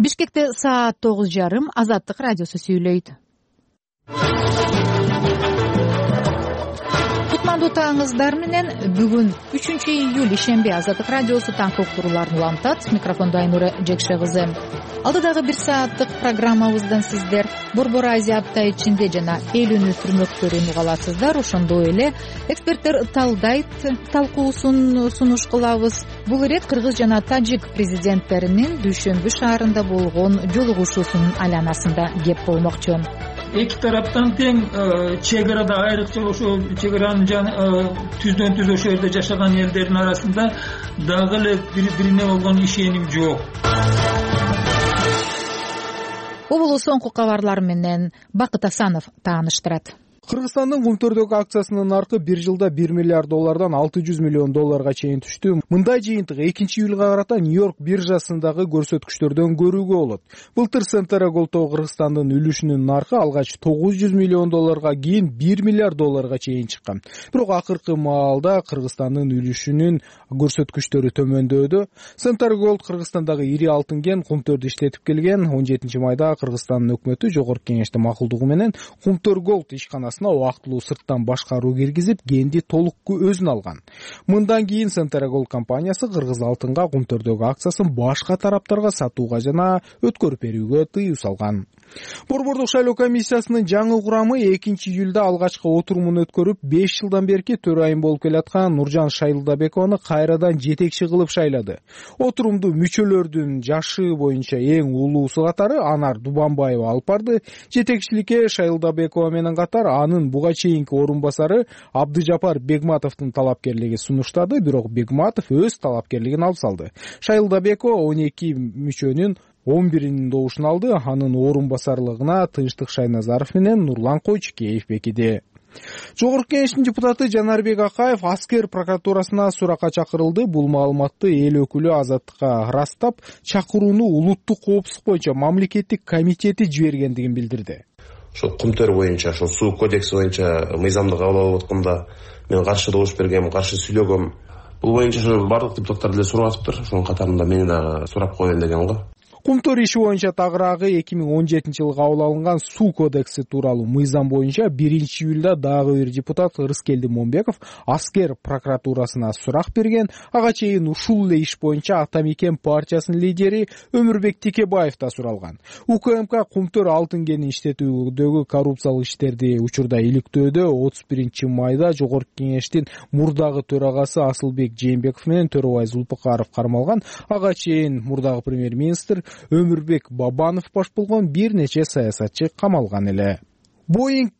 Бишкекте саат 9:30 Азаттык радиосу сүйлөйт. Кутмандуу таңыңыздар менен бүгүн 3-июль ишемби Азаттык радиосу таң уктурууларын улантат. Микрофондо Айнура Жекше кызы. Алдыдагы 1 сааттык программабыздан сиздер Борбор Азия апта ичинде жана эл үнү түрмөктөрүн уга аласыздар. Ошондой эле эксперттер талдайт талкуусун сунуш кылабыз. Бул ирет кыргыз жана тажик президенттеринин Дүйшөмбү шаарында болгон жолугушуусунун айланасында кеп болмокчу. Эки тараптан тең чек-арада айрыкча ошо чек-аранын түздөн түз ошо жерде жашаган элдердин арасында дагы эле бири-бирине болгон ишеним жок. Бул соңку кабарлар менен Бакыт Асанов тааныштырат. Кыргызстандын Кумтөрдөгү акциясынын наркы 1 жылда $1 миллиард $600 миллион чейин түштү. Мындай жыйынтык 2-июлга карата Нью-Йорк биржасындагы көрсөткүчтөрдөн көрүүгө болот. Былтыр Центра Голдо Кыргызстандын үлүшүнүн наркы алгач $900 миллион, кийин $1 миллиард чейин чыккан. Бирок акыркы маалда Кыргызстандын үлүшүнүн көрсөткүчтөрү төмөндөдү. Центра Голд Кыргызстандагы ири алтын кен Кумтөрдү иштетип келген. 17 майда Кыргызстандын өкмөтү Жогорку Кеңештин макулдугу менен Кумтөр Голд ишканасына убактылуу сырттан башкаруу киргизип, кенди толук өзүнө алган. Мындан кийин Центра Голд компаниясы кыргыз алтынга Кумтөрдөгү акциясын башка тараптарга сатууга жана өткөрүп берүүгө тыюу салган. Борбордук шайлоо комиссиясынын жаңы курамы 2-июлда алгачкы отурумун өткөрүп, 5 жылдан берки төрайым болуп келаткан Нуржан Шайлдабекованы кайрадан жетекчи кылып шайлады. Отурумду мүчөлөрдүн жашы боюнча эң улуусу катары Анар Дубанбаева алып барды. Жетекчиликке Шайлдабекова менен катар анын буга чейинки орун басары Абдыжапар Бегматовдун талапкерлиги сунуштады, бирок Бегматов өз талапкерлигин алып салды. Шайлдабекова 12 мүчөнүн 11-inin добушун алды. Анын орун басарлыгына Тынчтык Шайназаров менен Нурлан Койчукеев бекиди. Жогорку Кеңештин депутаты Жанарбек Акаев аскер прокуратурасына суракка чакырылды. Бул маалыматты эл өкүлү Азаттыкка ырастап, чакырууну улуттук коопсуздук боюнча мамлекеттик комитети жибергендигин билдирди. Ошо Кумтөр боюнча, ошо суу кодекси боюнча мыйзамды кабыл алып атканда мен каршы добуш бергем, каршы сүйлөгөм. Бул боюнча ошо бардык депутаттар деле сурап атыптыр. Ошонун катарында мени дагы сурап коелу деген го. Кумтөр иши боюнча тагыраагы 2017-жылы кабыл алынган суу кодекси тууралуу мыйзам боюнча 1-июлда дагы бир депутат Рыскелди Момбеков аскер прокуратурасына сурак берген. Ага чейин ушул эле иш боюнча Ата Мекен партиясынын лидери Өмүрбек Текебаев да суралган. УКМК Кумтөр алтын кенин иштетүүдөгү коррупциялык иштерди учурда иликтөөдө 31 майда Жогорку Кеңештин мурдагы төрагасы Асылбек Жээнбеков менен Төрөбай Зулпукаров кармалган. Ага чейин мурдагы премьер-министр Өмүрбек Бабанов баш болгон бир нече саясатчы камалган эле. Боинг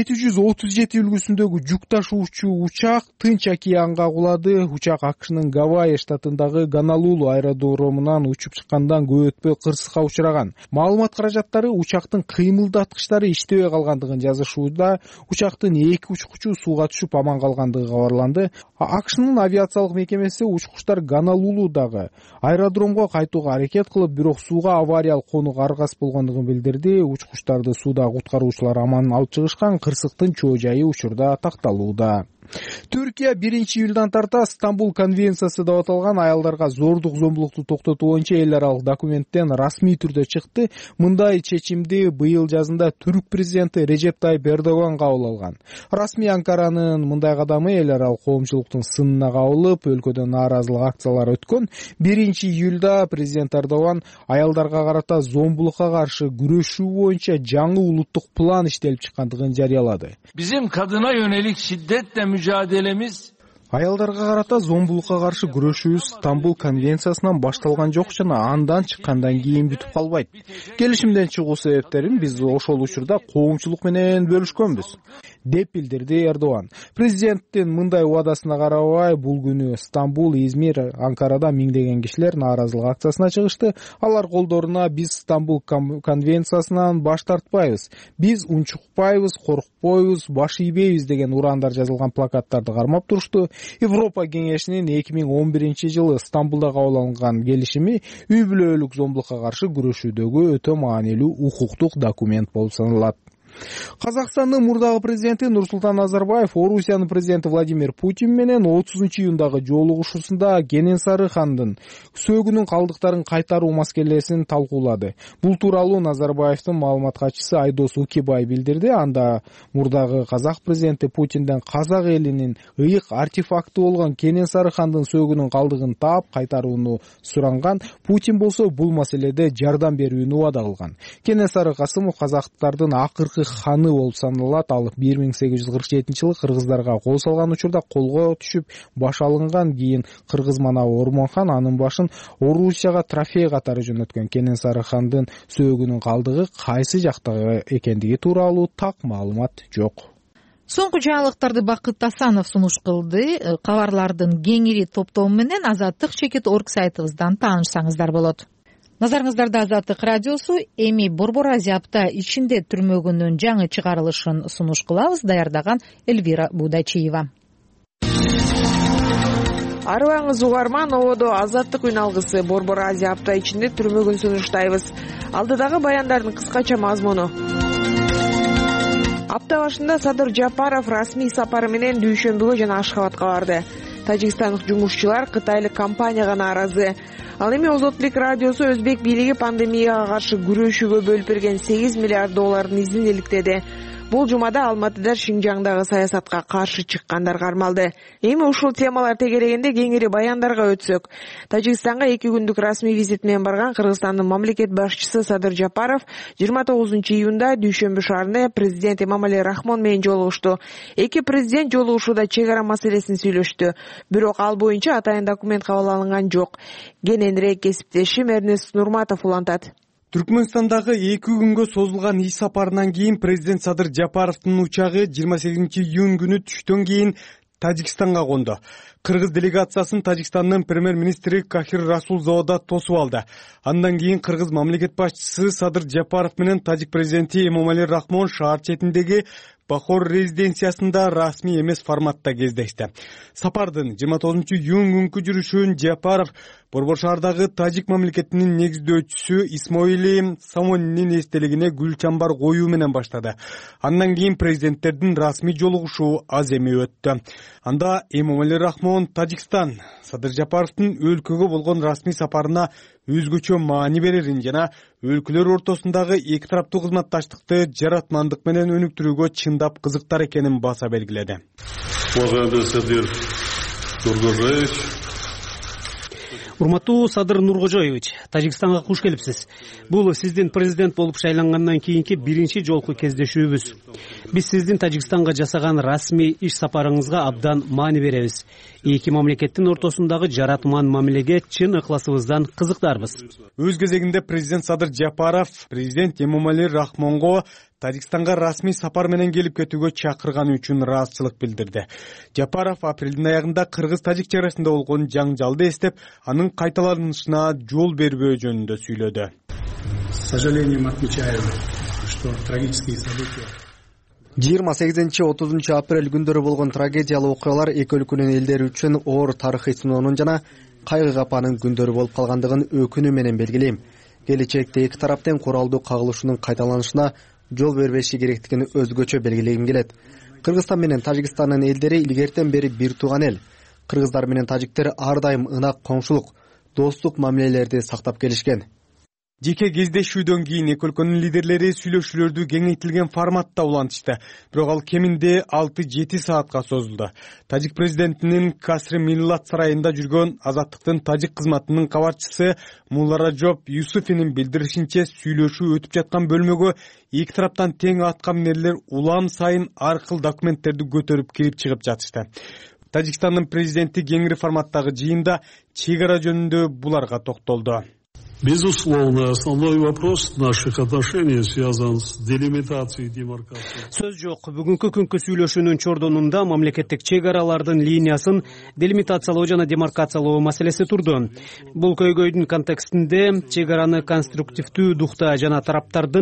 737 үлгүсүндөгү жүк ташуучу учак Тынч океанга кулады. Учак АКШнын Гавайи штатындагы Гонолулу аэродромунан учуп чыккандан көп өтпөй кырсыкка учураган. Маалымат каражаттары учактын кыймылдаткычтары иштебей калгандыгын жазышууда. Учактын 2 учкучу сууга түшүп аман калгандыгы кабарланды. АКШнын авиациялык мекемеси учкучтар Гонолулудагы аэродромго кайтууга аракет кылып, бирок сууга авариялык конуга аргас болгондугун билдирди. Учкучтарды суудагы куткаруучулар аман алып чыгышкан. Кырсыктын чоо жайы учурда такталууда. Түркия 1-июлдан тарта Стамбул конвенциясы деп аталган аялдарга зордук зомбулукту токтотуу боюнча эл аралык документтен расмий түрдө чыкты. Мындай чечимди быйыл жазында Түрк президенти Режеп Тайип Эрдоган кабыл алган. Расмий Анкаранын мындай кадамы эл аралык коомчулуктун сынына кабылып, өлкөдө нааразылык акциялары өткөн. 1-июлда президент Эрдоган аялдарга карата зомбулукка каршы күрөшүү боюнча жаңы улуттук план иштелип чыккандыгын жарыялады. Bizim kadına yönelik şiddetle mücadelemiz Аялдарга карата зомбулукка каршы күрөшүүбүз Стамбул конвенциясынан башталган жок жана андан чыккандан кийин бүтүп калбайт. Келишимден чыгуу себептерин биз ошол учурда коомчулук менен бөлүшкөнбүз, деп билдирди Эрдоган. Президенттин мындай убадасына карабай, бул күнү Стамбул, Измир, Анкарада миңдеген кишилер нааразылык акциясына чыгышты. Алар колдоруна биз Стамбул конвенциясынан баш тартпайбыз, биз унчукпайбыз, коркпойбуз, баш ийбейбиз деген ураандар жазылган плакаттарды кармап турушту. Европа Кеңешинин 2011-жылы Стамбулда кабыл алынган келишими үй бүлөлүк зомбулукка каршы күрөшүүдөгү өтө маанилүү укуктук документ болуп саналат. Казакстандын мурдагы президенти Нурсултан Назарбаев Орусиянын президенти Владимир Путин менен 30-июндагы жолугушуусунда Кененсары хандын сөөгүнүн калдыктарын кайтаруу маселесин талкуулады. Бул тууралуу Назарбаевдин маалымат катчысы Айдос Укибай билдирди. Анда мурдагы казак президенти Путинден казак элинин ыйык артефакты болгон Кененсары хандын сөөгүнүн калдыгын таап кайтарууну суранган. Путин болсо бул маселеде жардам берүүнү убада кылган. Кененсары Касымов казактардын акыркы ханы болуп саналат. Ал 1847-жылы кыргыздарга кол салган учурда колго түшүп баш алынган. Кийин кыргыз манабы Ормонхан анын башын Орусияга трофей катары жөнөткөн. Кененсары хандын сөөгүнүн калдыгы кайсы жактагы экендиги тууралуу так маалымат жок. Соңку жаңылыктарды Бакыт Асанов сунуш кылды. Кабарлардын кеңири топтому менен Азаттык Чекит.орг сайтыбыздан таанышсаңыздар болот. Назарыңыздарда Азаттык радиосу эми Борбор Азия апта ичинде түрмөгүнүн жаңы чыгарылышын сунуш кылабыз. Даярдаган Эльвира Будачиева. Арыбаңыз угарман, ободо Азаттык үн алгысы Борбор Азия апта ичинде түрмөгүн сунуштайбыз. Алдыдагы баяндардын кыскача мазмуну. Апта башында Садыр Жапаров расмий сапары менен Дүйшөмбүгө жана Ашхабадка барды. Тажикстандык жумушчулар кытайлык компанияга нааразы. Ал эми Озотлук радиосу Өзбек бийлиги пандемияга каршы күрөшүүгө бөлүп берген 8 миллиард доллардын изин иликтеди. Бул жумада Алматыда Шинжаңдагы саясатка каршы чыккандар кармалды. Эми ушул темалар тегерегенде кеңири баяндарга өтсөк. Тажикстанга 2 күндүк расмий визит менен барган Кыргызстандын мамлекет башчысы Садыр Жапаров 29-июнда Дүйшөмбү шаарында президент Эмомали Рахмон менен жолугушту. Эки президент жолугушууда чек ара маселесин сүйлөштү. Бирок ал боюнча атайын документ кабыл алынган жок. Кененирээк кесиптешим Эрнест Нурматов улантат. Түркмөнстандагы 2 күнгө созулган иш сапарынан кийин президент Садыр Жапаровдун учагы 28-июнь күнү түштөн кийин Тажикстанга конду. Кыргыз делегациясын Тажикстандын премьер-министри Кахир Расулзода тосуп алды. Андан кийин кыргыз мамлекет башчысы Садыр Жапаров менен тажик президенти Эмомали Рахмон шаар четиндеги Бахор резиденциясында расмий эмес форматта кездешти. Сапардын 29-июнь күнкү жүрүшүн Жапаров Борбор шаардагы тажик мамлекетинин негиздөөчүсү Исмоили Самонинин эстелигине гүл чамбар коюу менен баштады. Андан кийин президенттердин расмий жолугушуу аз эми өттү. Анда Эмомали Рахмон Тажикстан Садыр Жапаровдун өлкөгө болгон расмий сапарына өзгөчө маани берерин жана өлкөлөр ортосундагы эки тараптуу кызматташтыкты жаратмандык менен өнүктүрүүгө чындап кызыктар экенин баса белгиледи. Урматтуу Садыр Нуркожоевич, Тажикстанга куш келипсиз. Бул сиздин президент болуп шайлангандан кийинки биринчи жолку кездешүүбүз. Биз сиздин Тажикстанга жасаган расмий иш сапарыңызга абдан маани беребиз. Эки мамлекеттин ортосундагы жаратман мамилеге чын ыкласыбыздан кызыктарбыз. Өз кезегинде президент Садыр Жапаров президент Эмомали Рахмонго Тажикстанга расмий сапар менен келип кетүүгө чакырганы үчүн ыраазычылык билдирди. Жапаров апрелдин аягында кыргыз-тажик чек арасында болгон жаңжалды эстеп, анын кайталанышына жол бербөө жөнүндө сүйлөдү. С сожалением отмечаю, что трагические события 28-30 апрель күндөрү болгон трагедиялуу окуялар эки өлкөнүн элдери үчүн оор тарыхый сыноонун жана кайгы капанын күндөрү болуп калгандыгын өкүнүү менен белгилейм. Келечекте эки тараптын куралдуу кагылышуунун кайталанышына жол бербеши керектигин өзгөчө белгилегим келет. Кыргызстан менен Тажикстандын элдери илгертен бери бир тууган эл. Кыргыздар менен тажиктер ар дайым ынак коңшулук, достук мамилелерди сактап келишкен. Жеке кездешүүдөн кийин эки өлкөнүн лидерлери сүйлөшүүлөрдү кеңейтилген форматта улантышты. Бирок ал кеминде 6-7 саатка созулду. Тажик президентинин Касры Миллат сарайында жүргөн Азаттыктын тажик кызматынын кабарчысы Мулларажоп Юсуфинин билдиришинче, сүйлөшүү өтүп жаткан бөлмөгө эки тараптан тең атка минерлер улам сайын ар кыл документтерди көтөрүп кирип чыгып жатышты. Тажикстандын президенти кеңири форматтагы жыйында чек ара жөнүндө буларга токтолду. Безусловно, основной вопрос наших отношений связан с делимитацией демаркацией. Сөз жок, бүгүнкү күnkү сүйлөшүүнүн чордонунда мамлекеттик чек аралардын линиясын делимитациялоо жана демаркациялоо маселеси турду. Бул көйгөйдүн контекстинде чек араны конструктивдүү духта жана тараптардын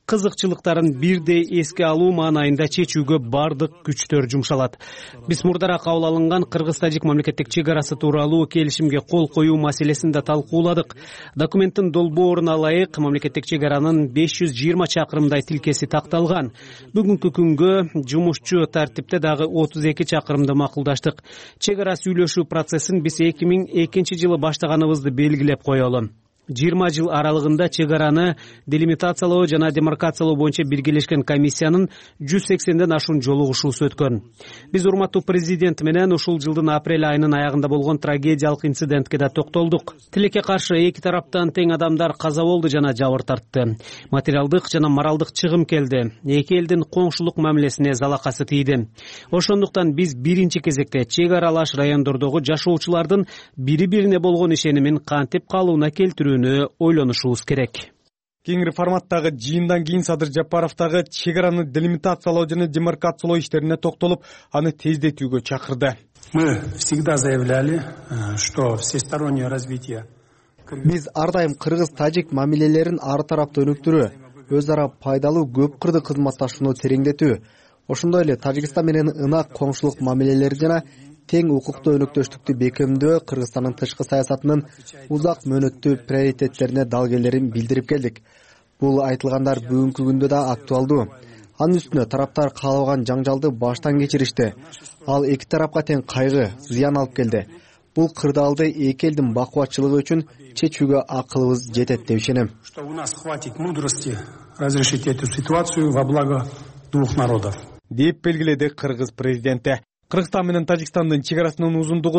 кызыкчылыктарын бирдей эске алуу маанайында чечүүгө бардык күчтөр жумшалат. Биз мурдара кабыл алынган кыргыз-тажик мамлекеттик чек арасы тууралуу келишимге кол коюу маселесин да талкууладык. Документтин долбооруна ылайык мамлекеттик чек аранын 520 чакырымдай тилкеси такталган. Бүгүнкү күнгө жумушчу тартипте дагы 32 чакырымды макулдаштык. Чек ара сүйлөшүү процессин биз 2002 жылы баштаганыбызды белгилеп коелу. 20 жыл аралыгында чек араны делимитациялоо жана демаркациялоо боюнча биргелешкен комиссиянын 180ден ашуун жолугушуусу өткөн. Биз урматтуу президент менен ушул жылдын апрель айынын аягында болгон трагедиялык инцидентке да токтолдук. Тилекке каршы эки тараптан тең адамдар каза болду жана жабыр тартты. Материалдык жана моралдык чыгым келди. Эки элдин коңшулук мамилесине залакасы тийди. Ошондуктан биз биринчи кезекте чек аралаш райондордогу жашоочулардын бири-бирине болгон ишенимин кантип калыбына келтирүү ойлонушубуз керек. Кеңири форматтагы жыйындан кийин Садыр Жапаров дагы чек араны делимитациялоо жана демаркациялоо иштерине токтолуп, аны тездетүүгө чакырды. Мы всегда заявляли, что всестороннее развитие. Биз ар дайым кыргыз-тажик мамилелерин ар тараптуу өнүктүрүү, өз ара пайдалуу көп кырдык кызматташууну тереңдетүү, ошондой эле Тажикстан менен ынак коңшулук мамилелери жана тең укуктуу өнөктөштүктү бекемдөө Кыргызстандын тышкы саясатынын узак мөөнөттүү приоритеттерине далгелерин билдирип келдик. Бул айтылгандар бүгүнкү күндө да актуалдуу. Анын үстүнө тараптар каалабаган жаңжалды баштан кечиришти. Ал эки тарапка тең кайгы, зыян алып келди. Бул кырдаалды эки элдин бакубатчылыгы үчүн чечүүгө акылыбыз жетет деп ишенем. Что у нас хватит мудрости разрешить эту ситуацию во благо двух народов. Деп белгиледи кыргыз президенти. Кыргызстан менен Тажикстандын чек арасынын узундугу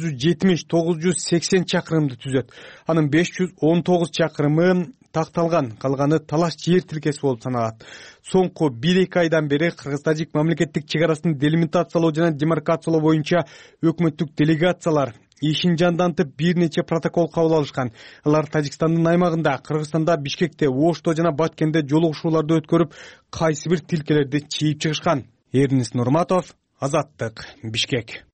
970-980 чакырымды түзөт. Анын 519 чакырымы такталган, калганы талаш жер тилкеси болуп саналат. Соңку 1-2 айдан бери Кыргыз-Тажик мамлекеттик чек арасын делимитациялоо жана демаркациялоо боюнча өкмөттүк делегациялар ишин жандантып бир нече протокол кабыл алышкан. Алар Тажикстандын аймагында, Кыргызстанда, Бишкекте, Ошто жана Баткенде жолугушууларды өткөрүп, кайсы бир тилкелерди чийип чыгышкан. Эрнис Нурматов, Азаттык, Бишкек.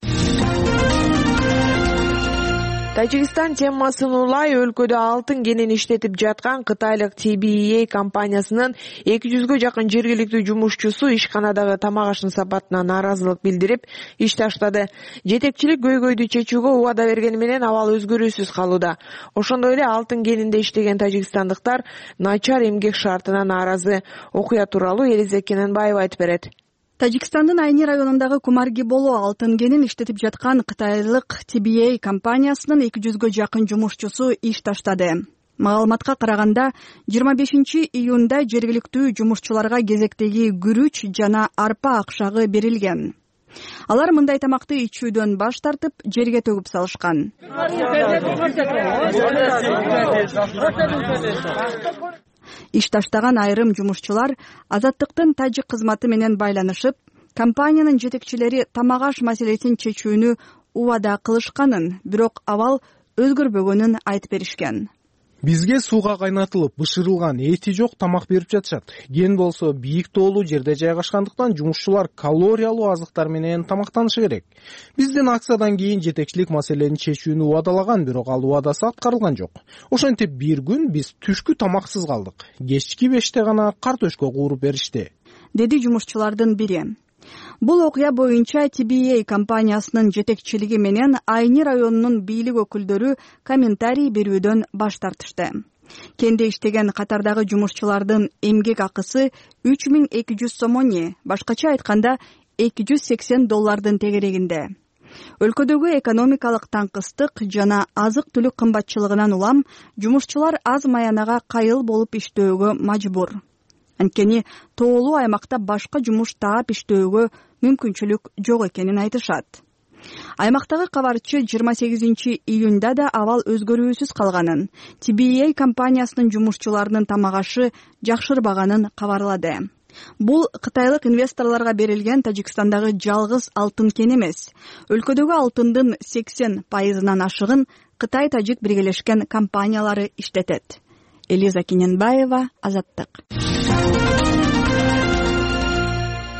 Тажикстан темасын улай өлкөдө алтын кенин иштетип жаткан кытайлык TBA компаниясынын 200гө жакын жергиликтүү жумушчусу ишканадагы тамак аштын сапатына нааразылык билдирип, иш таштады. Жетекчилик көйгөйдү чечүүгө убада бергени менен абал өзгөрүүсүз калууда. Ошондой эле алтын кенинде иштеген тажикстандыктар начар эмгек шартына нааразы. Окуя тууралуу Элиза Кененбаева айтып берет. Тажикстандын Айни районундагы Кумарги-Боло алтын кенин иштетип жаткан кытайлык TBA компаниясынын 200гө жакын жумушчусу иш таштады. Маалыматка караганда 25 июнда жергиликтүү жумушчуларга кезектеги күрүч жана арпа акчагы берилген. Алар мындай тамакты ичүүдөн баш тартып, жерге төгүп салышкан. Иш таштаган айрым жумушчулар Азаттыктын тажик кызматы менен байланышып, компаниянын жетекчилери тамак аш маселесин чечүүнү убада кылышканын, бирок абал өзгөрбөгөнүн айтып беришкен. Бизге сууга кайнатылып, бышырылган, эти жок тамак берип жатышат. Ген болсо бийик тоолуу жерде жайгашкандыктан жумушчулар калориялуу азыктар менен тамактанышы керек. Биздин акциядан кийин жетекчилик маселени чечүүнү убадалаган, бирок ал убадасы аткарылган жок. Ошентип бир күн биз түшкү тамаксыз калдык. Кечки 5те гана картөшкө кууруп беришти, деди жумушчулардын бири. Бул окуя боюнча TBA компаниясынын жетекчилиги менен Айни районунун бийлик өкүлдөрү комментарий берүүдөн баш тартышты. Кенде иштеген катардагы жумушчулардын эмгек акысы 3200 сомони, башкача айтканда $280 тегерегинде. Өлкөдөгү экономикалык таңкыстык жана азык-түлүк кымбатчылыгынан улам жумушчулар аз маянага кайыл болуп иштөөгө мажбур. Анткени тоолуу аймакта башка жумуш таап иштөөгө мүмкүнчүлүк жок экенин айтышат. Аймактагы кабарчы 28 июнда да абал өзгөрүүсүз калганын, TBA компаниясынын жумушчуларынын тамак ашы жакшырбаганын кабарлады. Бул кытайлык инвесторлорго берилген Тажикстандагы жалгыз алтын кен эмес. Өлкөдөгү алтындын 80%-нан ашыгын Кытай-Тажик биргелешкен компаниялары иштетет. Элиза Кененбаева, Азаттык.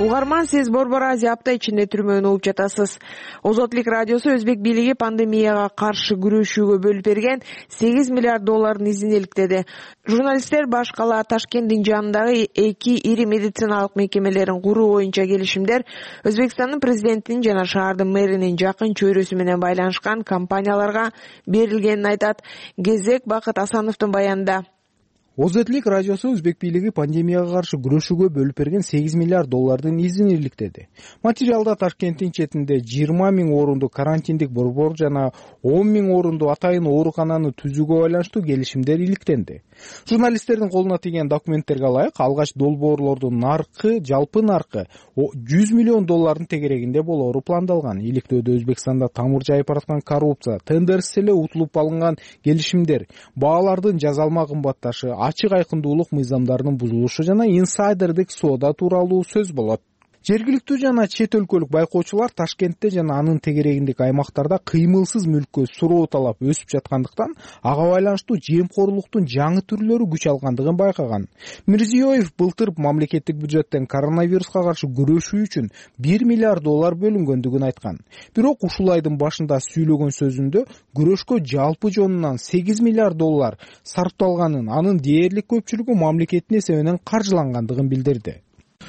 угарман, сиз Борбор Азия апта ичинде түрмөнү угуп жатасыз. Озотлук радиосу өзбек бийлиги пандемияга каршы күрөшүүгө бөлүп берген 8 миллиард доллардын изин иликтеди. Журналисттер баш кала Ташкенттин жанындагы 2 ири медициналык мекемелерин куруу боюнча келишимдер Өзбекстандын президентинин жана шаардын мэринин жакын чөйрөсү менен байланышкан компанияларга берилгенин айтат. Кезек Бакыт Асановдун баянында. Озотлук радиосу өзбек бийлиги пандемияга каршы күрөшүүгө бөлүп берген 8 миллиард доллардын изин иликтеди. Материалда Ташкенттин четинде 20 000 орунду карантиндик борбор жана 10 000 орунду атайын оорукананы түзүүгө байланыштуу келишимдер иликтенди. Журналисттердин колуна тийген документтерге ылайык, алгач долбоорлордун наркы, жалпы наркы 100 миллион доллардын тегерегинде болоору пландалган. Иликтөөдө Өзбекстанда тамыр жайып бараткан коррупция, тендерсиз эле утулуп алынган келишимдер, баалардын жазалма кымбатташы, ачык айкындуулук мыйзамдарынын бузулушу жана инсайдердик соода тууралуу сөз болот. Жергиликтүү жана чет өлкөлүк байкоочулар Ташкентте жана анын тегерегиндеги аймактарда кыймылсыз мүлккө суроо талап өсүп жаткандыктан ага байланыштуу жемкорлуктун жаңы түрлөрү күч алгандыгын байкаган. Мирзиёев былтыр мамлекеттик бюджеттен коронавируска каршы күрөшүү үчүн 1 миллиард доллар бөлүнгөндүгүн айткан. Бирок ушул айдын башында сүйлөгөн сөзүндө күрөшкө жалпы жонунан 8 миллиард доллар сарпталганын, анын дээрлик көпчүлүгү мамлекеттин эсебинен каржылангандыгын билдирди.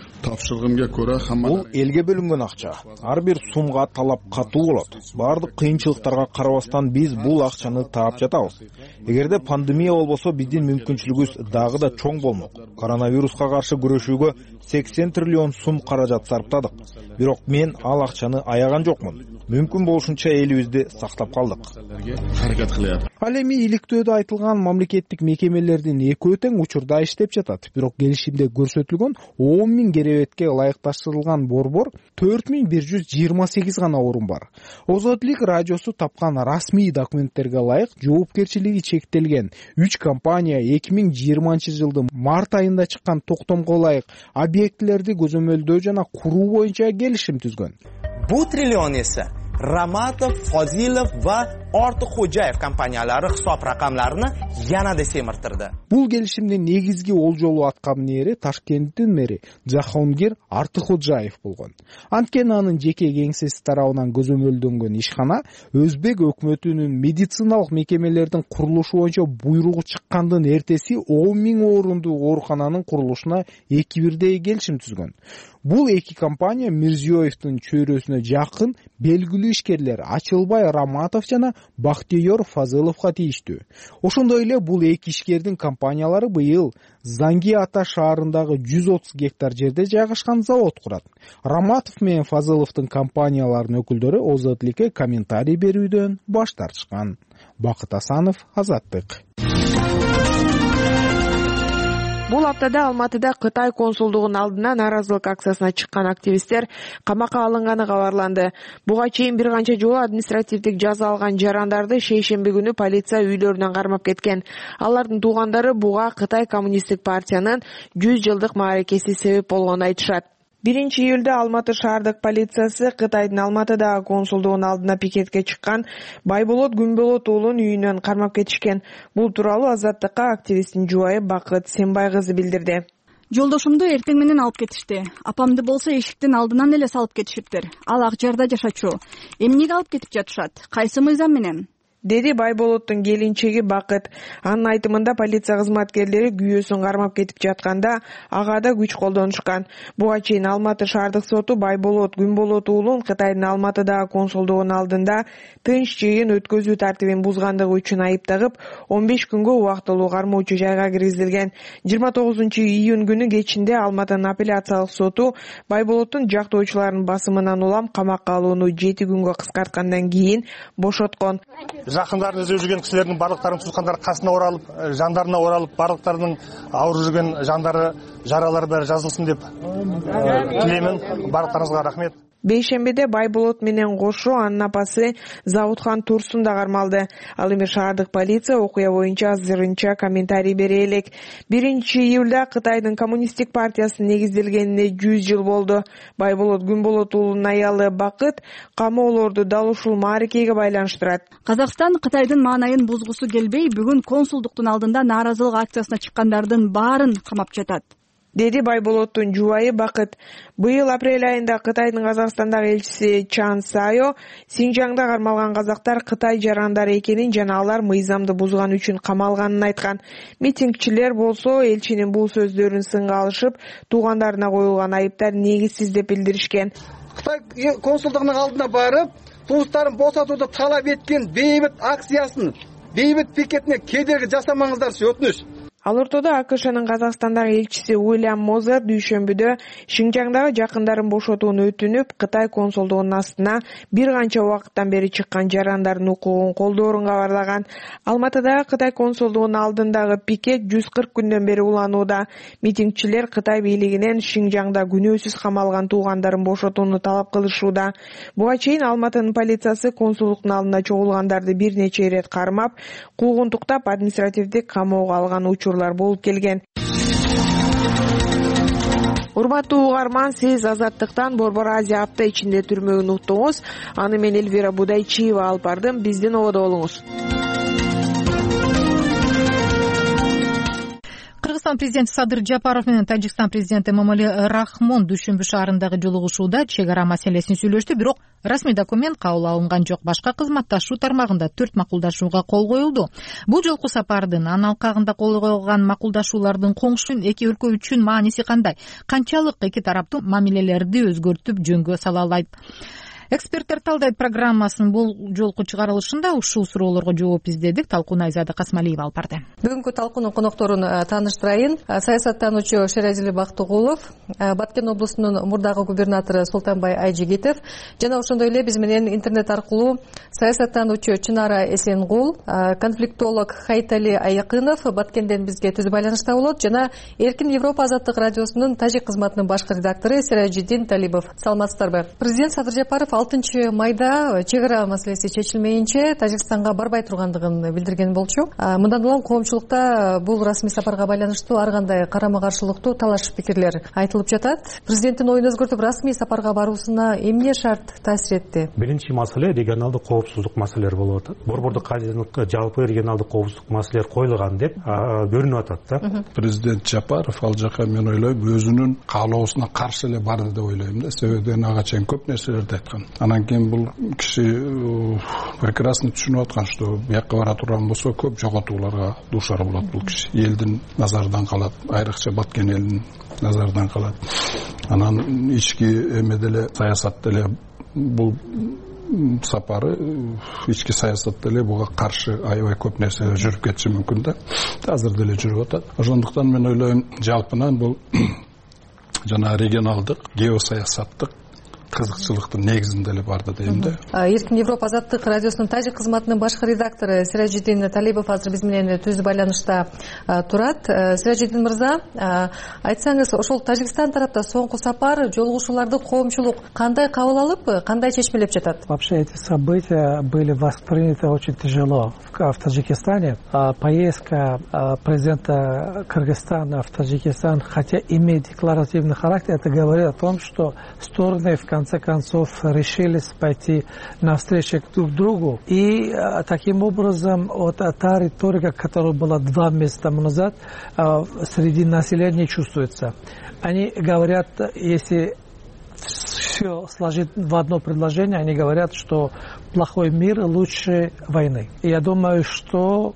Бул элге бөлүнгөн акча. Ар бир сумга талап катуу болот. Бардык кыйынчылыктарга карабастан биз бул акчаны таап жатабыз. Эгерде пандемия болбосо биздин мүмкүнчүлүгүбүз дагы да чоң болмок. Коронавируска каршы күрөшүүгө 80 триллион сум каражат сарптадык. Бирок мен ал акчаны аяган жокмун. Мүмкүн болушунча элибизди сактап калдык. Ал эми иликтөөдө айтылган мамлекеттик мекемелердин экөө тең учурда иштеп жатат. Бирок келишимде көрсөтүлгөн 10 000 керебетке ылайыкташтырылган борбор 4128 гана орун бар. Озотлук радиосу тапкан расмий документтерге ылайык, жоопкерчилиги чектелген 3 компания 2020 жылдын март айында чыккан токтомго ылайык объектилерди көзөмөлдөө жана куруу боюнча келишим түзгөн. Bu trillion esa Ramatov, Fozilov va Ortiqxo'jayev kompaniyalari hisob raqamlarini yanada semirtirdi. Бул келишимдин негизги олжолуу аткаминери Ташкенттин мэри Жахонгир Артыкходжаев болгон. Анткени анын жеке кеңсеси тарабынан көзөмөлдөнгөн ишкана Өзбек өкмөтүнүн медициналык мекемелердин курулушу боюнча буйругу чыккандын эртеси 10 000 орунду оорукананын курулушуна 2-1 келишим түзгөн. Бул эки компания Мирзиёевдин чөйрөсүнө жакын белгилүү ишкерлер Ачылбай Раматов жана Бактыйор Фазыловго тийиштүү. Ошондой эле бул эки ишкердин компаниялары быйыл Занги Ата шаарындагы 130 гектар жерде жайгашкан завод курат. Раматов менен Фазыловдун компанияларынын өкүлдөрү Озотлукка комментарий берүүдөн баш тартышкан. Бакыт Асанов, Азаттык. Бул аптада Алматыда Кытай консулдугунун алдына нааразылык акциясына чыккан активисттер камакка алынганы кабарланды. Буга чейин бир канча жолу административдик жаза алган жарандарды шейшемби күнү полиция үйлөрүнөн кармап кеткен. Алардын туугандары буга Кытай коммунисттик партиянын 100 жылдык мааракеси себеп болгонун айтышат. 1 июлда Алматы шаардык полициясы Кытайдын Алматыдагы консулдугунун алдына пикетке чыккан Байболот Күнболот уулун үйүнөн кармап кетишкен. Бул тууралуу Азаттыкка активисттин жубайы Бакыт Сембай кызы билдирди. Жолдошумду эртең менен алып кетишти. Апамды болсо эшиктин алдынан эле салып кетишиптир. Ал ак жарда жашачу. Эмнеге алып кетип жатышат? Кайсы мыйзам менен? Деди Байболоттун келинчеги Бакыт. Анын айтымында полиция кызматкерлери күйөөсүн кармап кетип жатканда ага да күч колдонушкан. Буга чейин Алматы шаардык соту Байболот Күнболот уулун Кытайдын Алматыдагы консулдугунун алдында тынч жыйын өткөзүү тартибин бузгандыгы үчүн айыптагып 15 күнгө убактылуу кармоочу жайга киргизилген. 29 июнь күнү кечинде Алматынын апелляциялык соту Байболоттун жактоочуларынын басымынан улам камакка алууну 7 күнгө кыскарткандан кийин бошоткон. Жақындарын іздеп жүрген кісілердің барлықтарын туысқандары қасына оралып, жандарына оралып, барлықтарының ауырып жүрген жандары, жаралары бәрі жазылсын деп тілеймін. Барлықтарыңызға рахмет. Бейшембиде Байболот менен кошо анын апасы Завутхан Турсун да кармалды. Ал эми шаардык полиция окуя боюнча азырынча комментарий бере элек. 1 июлда Кытайдын коммунисттик партиясынын негизделгенине 100 жыл болду. Байболот Күнболот уулунун аялы Бакыт камоолорду дал ушул мааракеге байланыштырат. Казакстан Кытайдын маанайын бузгусу келбей, бүгүн консулдуктун алдында нааразылык акциясына чыккандардын баарын камап жатат. деди Байболоттун жубайы Бакыт. Быйыл апрель айында Кытайдын Казакстандагы элчиси Чан Сайо Синжаңда кармалган казактар Кытай жарандары экенин жана алар мыйзамды бузган үчүн камалганын айткан. Митингчилер болсо элчинин бул сөздөрүн сынга алышып, туугандарына коюлган айыптар негизсиз деп билдиришкен. Кытай консулдугунун алдына барып, туустарын босотууду талап эткен бейбит акциясын, бейбит пикетине кедерги жасамаңыздарчы, өтүнүч. Ал ортодо АКШнын Казакстандагы элчиси Уильям Мозер дүйшөмбүдө Шинжаңдагы жакындарын бошотууну өтүнүп, Кытай консулдугунун астына бир канча убакыттан бери чыккан жарандардын укугун колдоорун кабарлаган. Алматыдагы Кытай консулдугунун алдындагы пикет 140 күндөн бери уланууда. Митингчилер Кытай бийлигинен Шинжаңда күнөөсүз камалган туугандарын бошотууну талап кылышууда. Буга чейин Алматынын полициясы консулдуктун алдына чогулгандарды бир нече ирет кармап, куугунтуктап административдик камоого алган болуп келген. Урматтуу угарман, сиз Азаттыктан Борбор Азия апта ичинде түрмөгүн уктуңуз. Аны мен Элвира Будайчиева алып бардым. Биздин ободо болуңуз. Кыргызстан президенти Садыр Жапаров менен Тажикстан президенти Эмомали Рахмон дүйшөмбү шаарындагы жолугушууда чек ара маселесин сүйлөштү, бирок расмий документ кабыл алынган жок. Башка кызматташуу тармагында 4 макулдашууга кол коюлду. Бул жолку сапардын аналкагында кол койгон макулдашуулардын коңшун эки өлкө үчүн мааниси кандай? Канчалык эки тараптуу мамилелерди өзгөртүп жөнгө сала алат? Эксперттер талдайт программасынын бул жолку чыгарылышында ушул суроолорго жооп издедик. Талкууну Айзада Касмалиева алып барды. Бүгүнкү талкуунун конокторун тааныштырайын. Саясаттануучу Шеразили Бактыгулов, Баткен облусунун мурдагы губернатору Султанбай Айжигитов жана ошондой эле биз менен интернет аркылуу саясаттануучу Чынара Эсенгул, конфликтолог Хайтали Айкынов Баткенден бизге түз байланышта болот жана Эркин Европа азаттык радиосунун тажик кызматынын башкы редактору Сиражиддин Талибов. Саламатсыздарбы? Президент Садыр Жапаров 6 майда чек ара маселеси чечилмейинче Тажикстанга барбай тургандыгын билдирген болчу. Мындан улам коомчулукта бул расмий сапарга байланыштуу ар кандай карама-каршылыктуу талаш пикирлер айтылып жатат. Президенттин оюн өзгөртүп расмий сапарга баруусуна эмне шарт таасир этти? Биринчи маселе регионалдык коопсуздук маселелери болуп атат. Борбордук казинокко жалпы регионалдык коопсуздук маселелер коюлган деп көрүнүп атат да. Президент Жапаров ал жака мен ойлойм өзүнүн каалоосуна каршы эле барды деп ойлойм да. Себеби ага чейин көп нерселерди айткан. Анан кийин бул киши прекрасно түшүнүп аткан, что бияка бара турган болсо көп жоготууларга дуушар болот бул киши. Элдин назарынан калат, айрыкча Баткен элинин назарынан калат. Анан ички эмеде эле саясатта эле бул сапары ички саясатта эле буга каршы аябай көп нерселер жүрүп кетиши мүмкүн да. Азыр деле жүрүп атат. Ошондуктан мен ойлойм жалпынан бул жана регионалдык, геосаясаттык кызыкчылыктын негизинде эле барды дейм да. Эркин Европа азаттык радиосунун тажик кызматынын башкы редактору Сиражиддин Талибов азыр биз менен түз байланышта турат. Сиражиддин мырза, айтсаңыз, ошол Тажикстан тарапта соңку сапар, жолугушууларды коомчулук кандай кабыл алып, кандай чечмелеп жатат? Вообще эти события были восприняты очень тяжело в Таджикистане. Поездка президента Кыргызстана в Таджикистан, хотя имеет декларативный характер, это говорит о том, что стороны в конце концов решились пойти навстречу друг другу. И таким образом вот та риторика, которая была 2 месяца тому назад, среди населения чувствуется. Они говорят, если все сложить в одно предложение, они говорят, что плохой мир лучше войны. И я думаю, что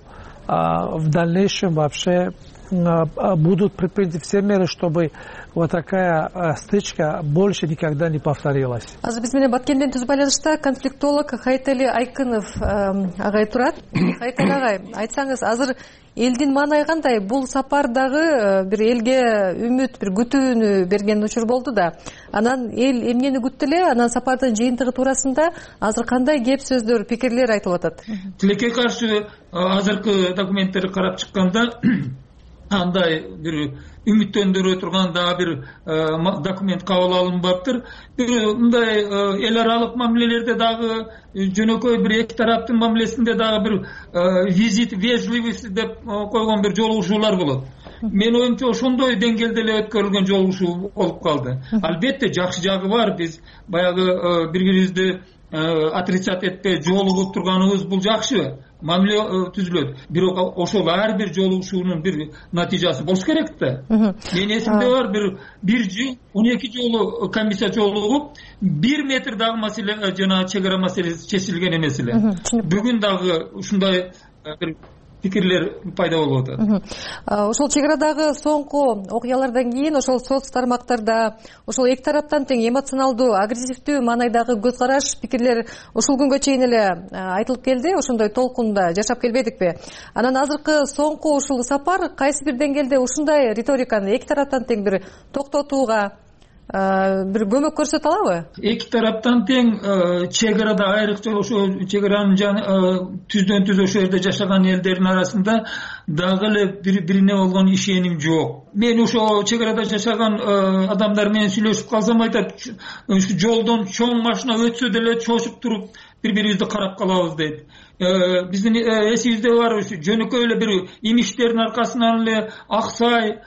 в дальнейшем вообще будут предприняты все меры, чтобы вот такая стычка больше никогда не повторилась. Азыр биз менен Баткенден түз байланышта конфликтолог Хайтали Айкынов агай турат. Хайтали агай, айтсаңыз, азыр элдин маанай кандай? Бул сапар дагы бир элге үмүт, бир күтүүнү берген учур болду да. Анан эл эмнени күттү эле? Анан сапардын жыйынтыгы туурасында азыр кандай кеп сөздөр, пикирлер айтылып атат? Тилекке каршы азыркы документтерди карап чыкканда андай бир үмүттөндүрө турган дагы бир документ кабыл алынбаптыр. Бир мындай эл аралык мамилелерде дагы жөнөкөй бир эки тараптын мамилесинде дагы бир визит вежливость деп койгон бир жолугушуулар болот. Мен оюмча ошондой деңгээлде эле өткөрүлгөн жолугушуу болуп калды. Албетте жакшы жагы бар. Биз баягы бири-бирибизди отрицать этпей жолугуп турганыбыз бул жакшы. мамиле түзүлөт. Бирок ошол ар бир жолугушуунун бир натыйжасы болуш керек да. Менин эсимде бар, бир жыл 12 жолу комиссия жолугуп 1 метр дагы маселе жана чек ара маселеси чечилген эмес эле. Бүгүн дагы ушундай бир пикирлер пайда болуп атат. Ошол чек арадагы соңку окуялардан кийин ошол соц тармактарда ошол эки тараптан тең эмоционалдуу, агрессивдүү маанайдагы көз караш, пикирлер ушул күнгө чейин эле айтылып келди. Ошондой толкунда жашап келбедикпи? Анан азыркы соңку ушул сапар кайсы бир деңгээлде ушундай риториканы эки тараптан тең бир токтотууга бир көмөк көрсөтө алабы? Эки тараптан тең чек арада, айрыкча ошо чек аранын түздөн түз ошол жерде жашаган элдердин арасында дагы эле бири-бирине болгон ишеним жок. Мен ошо чек арада жашаган адамдар менен сүйлөшүп калсам айтат, ушу жолдон чоң машина өтсө деле чочуп туруп бири-бирибизди карап калабыз дейт. Биздин эсибизде бар, ушу жөнөкөй эле бир имиштердин аркасынан эле Аксай,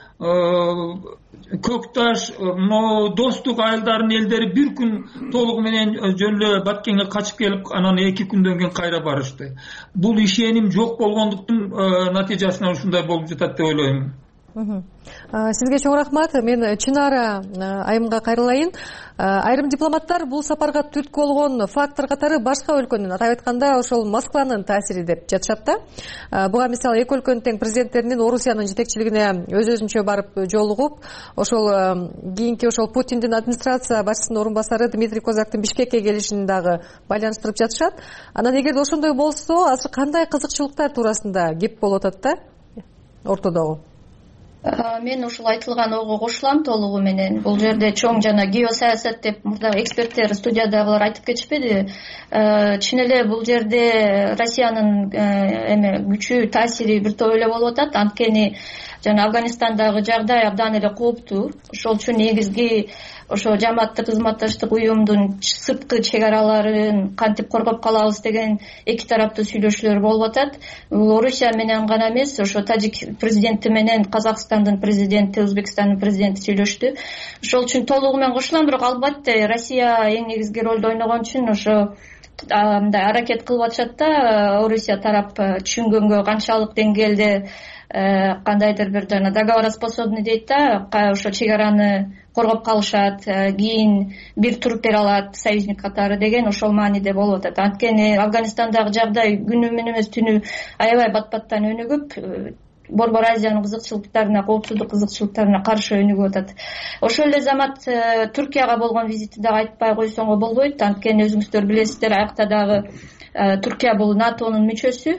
Көкташ, Достук айылдарынын элдери бир күн толугу менен жөн эле Баткенге качып келип, анан 2 күндөн кийин кайра барышты. Бул ишеним жок болгондуктун натыйжасынан ушундай болуп жатат деп ойлойм. Сизге чоң рахмат. Мен Чынара айымга кайрылайын. Айрым дипломаттар бул сапарга түрткү болгон фактор катары башка өлкөнүн, атап айтканда ошол Москванын таасири деп жатышат да. Буга мисалы эки өлкөнүн тең президенттеринин Орусиянын жетекчилигине өз-өзүнчө барып жолугуп, ошол кийинки ошол Путиндин администрация башчысынын орун басары Дмитрий Козактын Бишкекке келишин дагы байланыштырып жатышат. Анан эгерде ошондой болсо, азыр кандай кызыкчылыктар туурасында кеп болуп атат да ортодогу? Мен ушул айтылган ого кошулам толугу менен. Бул жерде чоң жана геосаясат деп мурдагы эксперттер студиядагылар айтып кетишпеди? Чын эле бул жерде Россиянын күчү, таасири бир топ эле болуп атат. Анткени жана Афганистандагы жагдай абдан эле кооптуу. Ошол үчүн негизги ошо жамааттык кызматташтык уюмдун сырткы чек араларын кантип коргоп калабыз деген эки тараптуу сүйлөшүүлөр болуп атат. Бул Орусия менен гана эмес, ошо Тажик президенти менен Казакстандын президенти, Өзбекстандын президенти сүйлөштү. Ошол үчүн толугу менен кошулам, бирок албетте Россия эң негизги ролду ойногон үчүн ошо мындай аракет кылып атышат да. Орусия тарап түшүнгөнгө канчалык деңгээлде кандайдыр бир жана договороспособный дейт да, ошо чек араны коргоп калышат, кийин бир туруп бере алат союзник катары деген ошол мааниде болуп атат. Анткени Афганистандагы жагдай күнү менен эмес түнү аябай бат-баттан өнүгүп, Борбор Азиянын кызыкчылыктарына, коопсуздук кызыкчылыктарына каршы өнүгүп атат. Ошол эле замат Түркияга болгон визити дагы айтпай койсоңго болбойт. Анткени өзүңүздөр билесиздер, аякта дагы Түркия бул НАТОнун мүчөсү,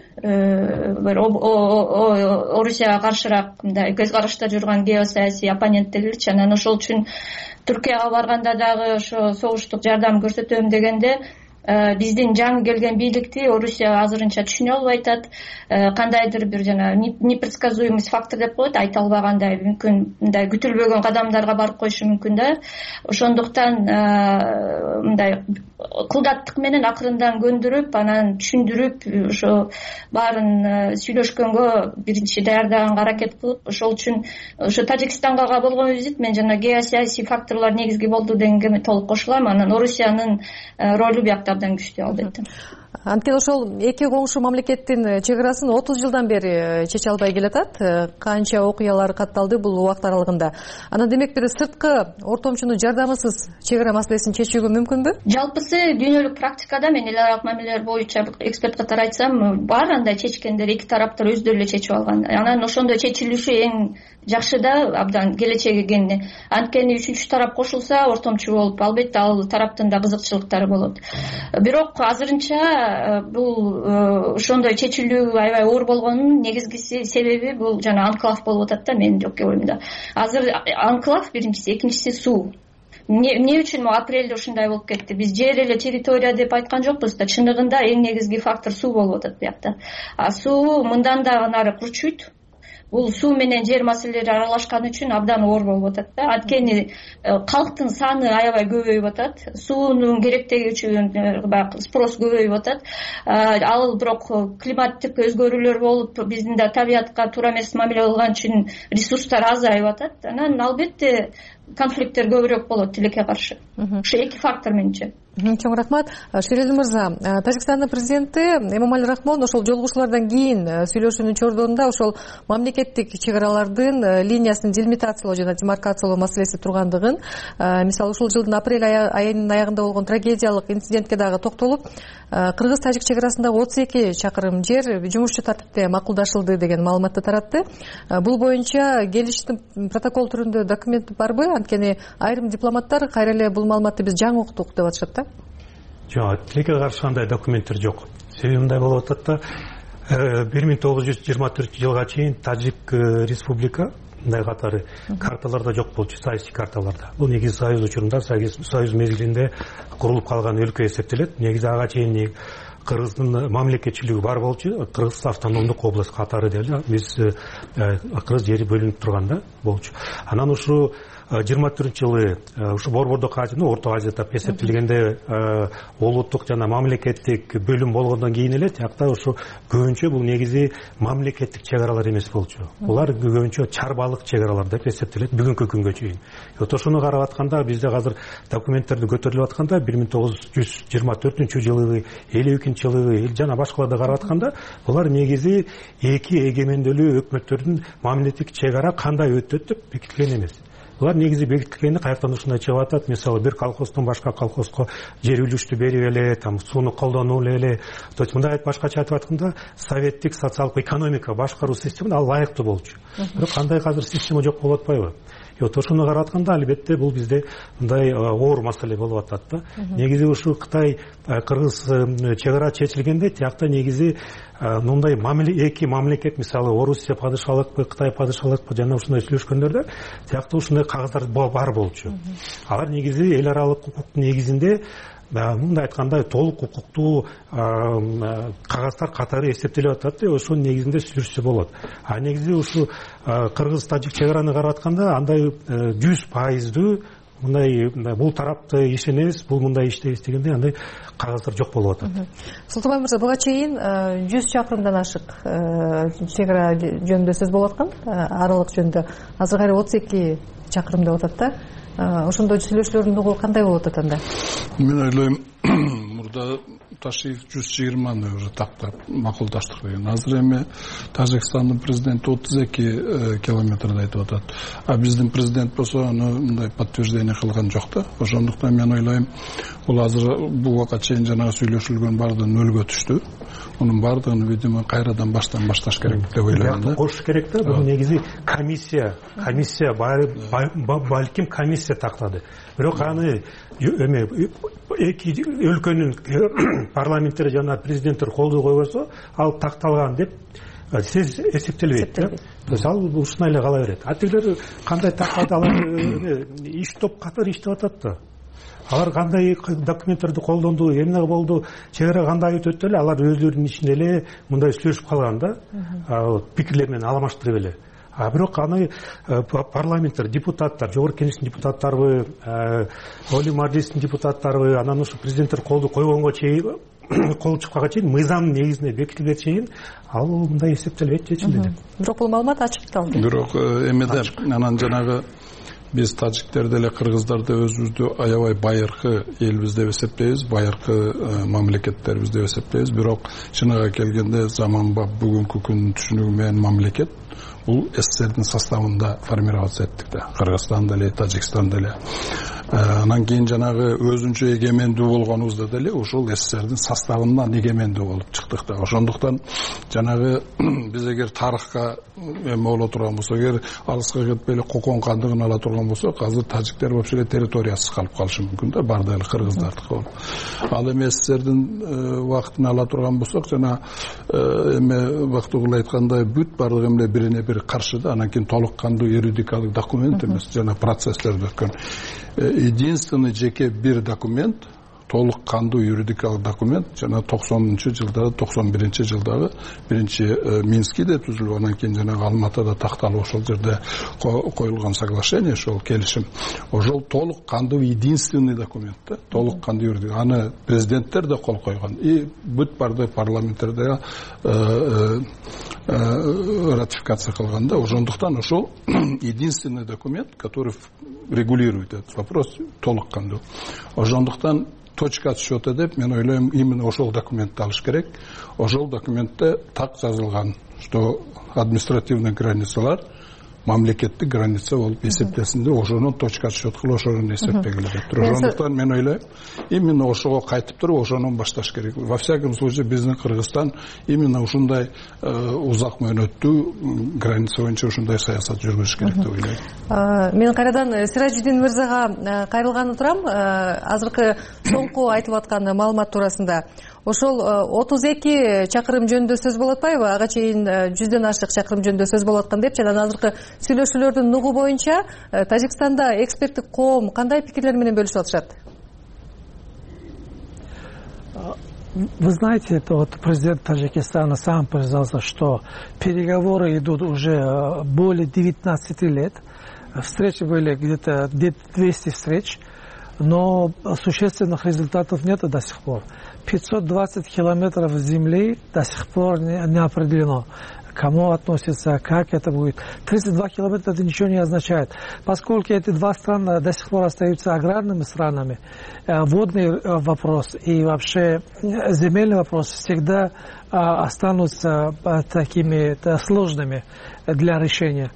Орусияга каршыраак мындай көз карашта жүргөн геосаясий оппонент деличи. Анан ошол үчүн Түркияга барганда дагы ошо согуштук жардам көрсөтөм дегенде биздин жаңы келген бийликти Орусия азырынча түшүнө албай атат. Кандайдыр бир жана непредсказуемый фактор деп коет, айта албагандай, мүмкүн мындай күтүлбөгөн кадамдарга барып коюшу мүмкүн да. Ошондуктан мындай кылдаттык менен акырындан көндүрүп, анан түшүндүрүп, ошо баарын сүйлөшкөнгө биринчи даярдаганга аракет кылып, ошол үчүн ошо Тажикстанга болгон визит мен жана геосаясий факторлор негизги болду дегенге толук кошулам. Анан Орусиянын ролу биякта абдан күчтүү албетте. Анткени ошол эки коңшу мамлекеттин чек арасын 30 жылдан бери чече албай келатат. Канча окуялар катталды бул убакыт аралыгында. Анан демек бир сырткы ортомчунун жардамысыз чек ара маселесин чечүүгө мүмкүнбү? Жалпысы дүйнөлүк практикада мен эл аралык мамилелер боюнча эксперт катары айтсам, бар андай чечкендер эки тараптар өздөрү эле чечип алган. Анан ошондой чечилиши эң жакшы да, абдан келечеги кең. Анткени үчүнчү тарап кошулса, ортомчу болуп, албетте ал тараптын да кызыкчылыктары болот. Бирок азырынча бул ошондой чечилүү аябай оор болгонунун негизги себеби бул жана анклав болуп атат да, менин жокке оюмда. Азыр анклав биринчиси, экинчиси суу. Эмне үчүн апрелде ушундай болуп кетти? Биз жер эле территория деп айткан жокпуз да, чындыгында эң негизги фактор суу болуп атат биякта. Суу мындан да нары курчуйт. Бул суу менен жер маселелери аралашкан үчүн абдан оор болуп атат да. Анткени калктын саны аябай көбөйүп атат. Суунун керектеги үчүн баягы спрос көбөйүп атат. Ал бирок климаттык өзгөрүүлөр болуп, биздин да табиятка туура эмес мамиле кылган үчүн ресурстар азайып атат. Анан албетте конфликттер көбүрөөк болот тилекке каршы. Ушу эки фактор менимче. Чоң рахмат. Шерели мырза, Тажикстандын президенти Эмомали Рахмон ошол жолугушуулардан кийин сүйлөшүүнүн чордонунда ошол мамлекеттик чек аралардын линиясын делимитациялоо жана демаркациялоо маселеси тургандыгын, мисалы ушул жылдын апрель айынын аягында болгон трагедиялык инцидентке дагы токтолуп, кыргыз-тажик чек арасындагы 32 чакырым жер жумушчу тартипте макулдашылды деген маалыматты таратты. Бул боюнча келиштин протокол түрүндө документ барбы? Анткени айрым дипломаттар кайра эле бул маалыматты биз жаңы уктук деп атышат да. Жок, тилекке каршы андай документтер жок. Себеби мындай болуп атат да, 1924 жылга чейин Тажик республика мындай катары карталарда жок болчу, саясий карталарда. Бул негизи союз учурунда, союз мезгилинде курулуп калган өлкө эсептелет. Негизи ага чейин Кыргыздын мамлекетчилиги бар болчу, Кыргыз автономдук область катары деле биз Кыргыз жери бөлүнүп турганда болчу. Анан ушу 24-жылы ушу Борбордук Азияны Орто Азия деп эсептелгенде улуттук жана мамлекеттик бөлүм болгондон кийин эле тиякта ушу көбүнчө бул негизи мамлекеттик чек аралар эмес болчу. Булар көбүнчө чарбалык чек аралар деп эсептелет бүгүнкү күнгө чейин. Ошону карап атканда бизде азыр документтерди көтөрүлүп атканда 1924-жылы, 52-жылы жана башкаларды карап атканда булар негизи эки эгемендүүлүү өкмөттөрдүн мамлекеттик чек ара кандай өтөт деп бекитилген эмес. Булар негизи бекитилгени каяктан ушундай чыгып атат. Мисалы бир колхоздон башка колхозго жер үлүштү берип эле, сууну колдонуп эле. То есть мындай башкача айтып атканда советтик социалдык экономика башкаруу системасына ал лайыктуу болчу. Бирок кандай азыр система жок болуп атпайбы? Ошону карап атканда албетте бул бизде мындай оор маселе болуп атат да. Негизи ушу Кытай Кыргыз чек ара чечилгенде тиякта негизи мындай эки мамлекет, мисалы Орусия падышалыкпы, Кытай падышалыкпы жана ушундай сүйлөшкөндөрдө тиякта ушундай кагаздар бар болчу. Алар негизи эл аралык укуктун негизинде мындай айтканда толук укуктуу кагаздар катары эсептелип атат. Ошонун негизинде сүрүшсө болот. А негизи ушу Кыргыз-тажик чек араны карап атканда андай 100% мындай бул тарапты ишенебиз, бул мындай иштейбиз дегенде андай кагаздар жок болуп атат. Султанбай мырза, буга чейин 100 чакырымдан ашык чек ара жөнүндө сөз болуп аткан, аралык жөнүндө. Азыр кайра 32 чакырым деп атат да. Ошондой сүйлөшүүлөрдүн угу кандай болуп атат анда? Мен ойлойм, мурда Ташиев 120-ны уже тактап макулдаштык деген. Азыр эми Тажикстандын президенти 32 километрди айтып атат. А биздин президент болсо аны мындай подтверждение кылган жок да. Ошондуктан мен ойлойм, бул азыр буга чейин жанагы сүйлөшүлгөн баардыгы нөлгө түштү. Мунун баардыгын видимо кайрадан баштан башташ керек деп ойлойм да. Кош керек да. Бул негизи комиссия балким комиссия тактады. Бирок аны эки өлкөнүн парламенттери жана президенттер колдоо койбосо, ал такталган деп сиз эсептелбейт да. Ал ушундай эле кала берет. Атилер кандай тактады, алар иш топ катары иштеп атат да. Алар кандай документтерди колдонду, эмне болду, чек ара кандай өтөт эле, алар өздөрүнүн ичинде эле мындай сүйлөшүп калган да. Пикирлер менен аламаштырып эле. Бирок аны парламенттер, депутаттар, жогорку кеңештин депутаттарыбы, Олий Мажлистин депутаттарыбы, анан ушу президенттер колду койгонго чейин, кол чыкканга чейин, мыйзам негизинде бекитилгенге чейин ал мындай эсептелбейт, чечилбейт. Бирок бул маалымат ачык калды. Бирок эмеде анан жанагы биз тажиктер деле кыргыздар да өзүбүздү аябай байыркы элбиз деп эсептейбиз, байыркы мамлекеттербиз деп эсептейбиз. Бирок чыныгы келгенде заманбап бүгүнкү күндүн түшүнүгү менен мамлекет бул СССРдин составында формироваться эттик да. Кыргызстан деле, Тажикстан деле. Анан кийин жанагы өзүнчө эгемендүү болгонубузда деле ушул СССРдин составынан эгемендүү болуп чыктык да. Ошондуктан жанагы биз эгер тарыхка эме боло турган болсок, эгер алыска кетпей эле кокон кандыгын ала турган болсок, азыр тажиктер вообще эле территориясыз калып калышы мүмкүн да, бардыгы эле кыргыздардыкы болуп. Ал эми СССРдин убактын ала турган болсок, жана эме Бактыгул айткандай бүт бардыгы эмне бирине бири каршы да, анан кийин толук кандуу юридикалык документ эмес, жана процесстерди өткөн. Единственный жеке бир документ толық кандуу юридикалык документ жана 90-жылдагы 91-жылдагы биринчи Минскиде түзүлүп, анан кийин жанагы Алматыда такталып ошол жерде коюлган соглашение, ошол келишим. Ошол толук кандуу единственный документ да, толук кандуу юридик. Аны президенттер да кол койгон. И бүт бардык парламенттерде ратификация кылган да. Ошондуктан ошол единственный документ, который регулирует этот вопрос толук кандуу. Ошондуктан точка отсчета деп мен ойлойм, именно ошол документти алыш керек. Ошол документте так жазылган, что административный границалар мамлекеттик граница болуп эсептесин деп, ошонун точка отсчет кылып ошону эсептегиле деп тур. Ошондуктан мен ойлойм, именно ошого кайтып туруп ошонун башташ керек. Во всяком случае биздин Кыргызстан именно ушундай узак мөөнөттүү граница боюнча ушундай саясат жүргүзүш керек деп ойлойм. Мен кайрадан Сиражидин мырзага кайрылганы турам. Азыркы соңку айтылып аткан маалымат туурасында ошол 32 чакырым жөнүндө сөз болуп атпайбы? Ага чейин 100дөн ашык чакырым жөнүндө сөз болуп аткан деп, жана азыркы сүйлөшүүлөрдүн нугу боюнча Тажикстанда эксперттик коом кандай пикирлер менен бөлүшүп атышат? Вы знаете, вот президент Таджикистана сам признался, что переговоры идут уже более 19 лет. Встречи были где-то 200 встреч, но существенных результатов нет до сих пор. 520 километров земли до сих пор не определено, кому относится, как это будет. 32 километра это ничего не означает. Поскольку эти два страны до сих пор остаются аграрными странами, водный вопрос и вообще земельный вопрос всегда останутся такими сложными для решения.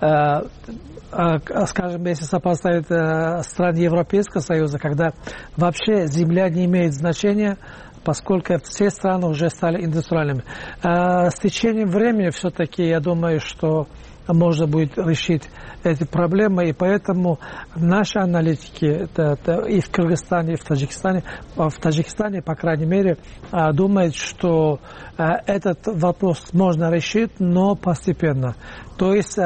Скажем, если сопоставить страны Европейского Союза, когда вообще земля не имеет значения, поскольку все страны уже стали индустриальными. С течением времени все-таки я думаю, что можно будет решить эти проблемы, и поэтому наши аналитики и в Кыргызстане, и в Таджикистане, по крайней мере, думают, что этот вопрос можно решить, но постепенно. То есть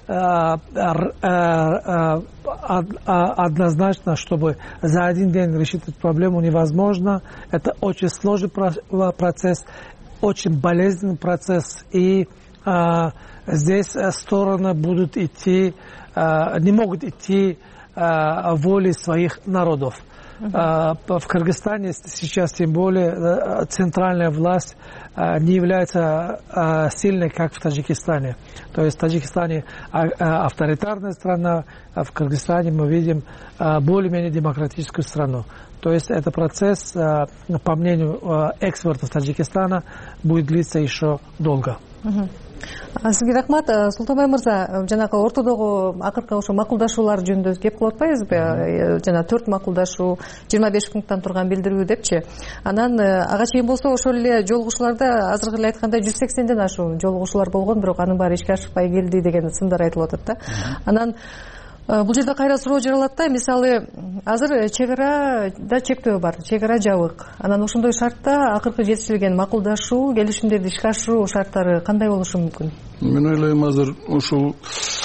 однозначно, чтобы за один день решить эту проблему невозможно. Это очень сложный процесс, очень болезненный процесс, и здесь стороны будут идти, не могут идти волей своих народов. В Кыргызстане сейчас тем более центральная власть не является сильной, как в Таджикистане. То есть в Таджикистане авторитарная страна, а в Кыргызстане мы видим более-менее демократическую страну. То есть этот процесс, по мнению экспертов Таджикистана, будет длиться еще долго. Сизге рахмат. Султанбай мырза, жанагы ортодогу акыркы ошо макулдашуулар жөнүндө кеп кылып атпайбызбы? Жана 4 макулдашуу, 25 пункттан турган билдирүү депчи. Анан ага чейин болсо ошол эле жолугушууларда азыркы эле айткандай 180ден ашуун жолугушуулар болгон, бирок анын баары ишке ашпай келди деген сындар айтылып атат да. Анан бул жерде кайра суроо жаралат да, мисалы азыр чек арада чектөө бар, чек ара жабык. Анан ошондой шартта акыркы жетишилген макулдашуу, келишимдерди ишке ашыруу шарттары кандай болушу мүмкүн? Мен ойлойм азыр ушул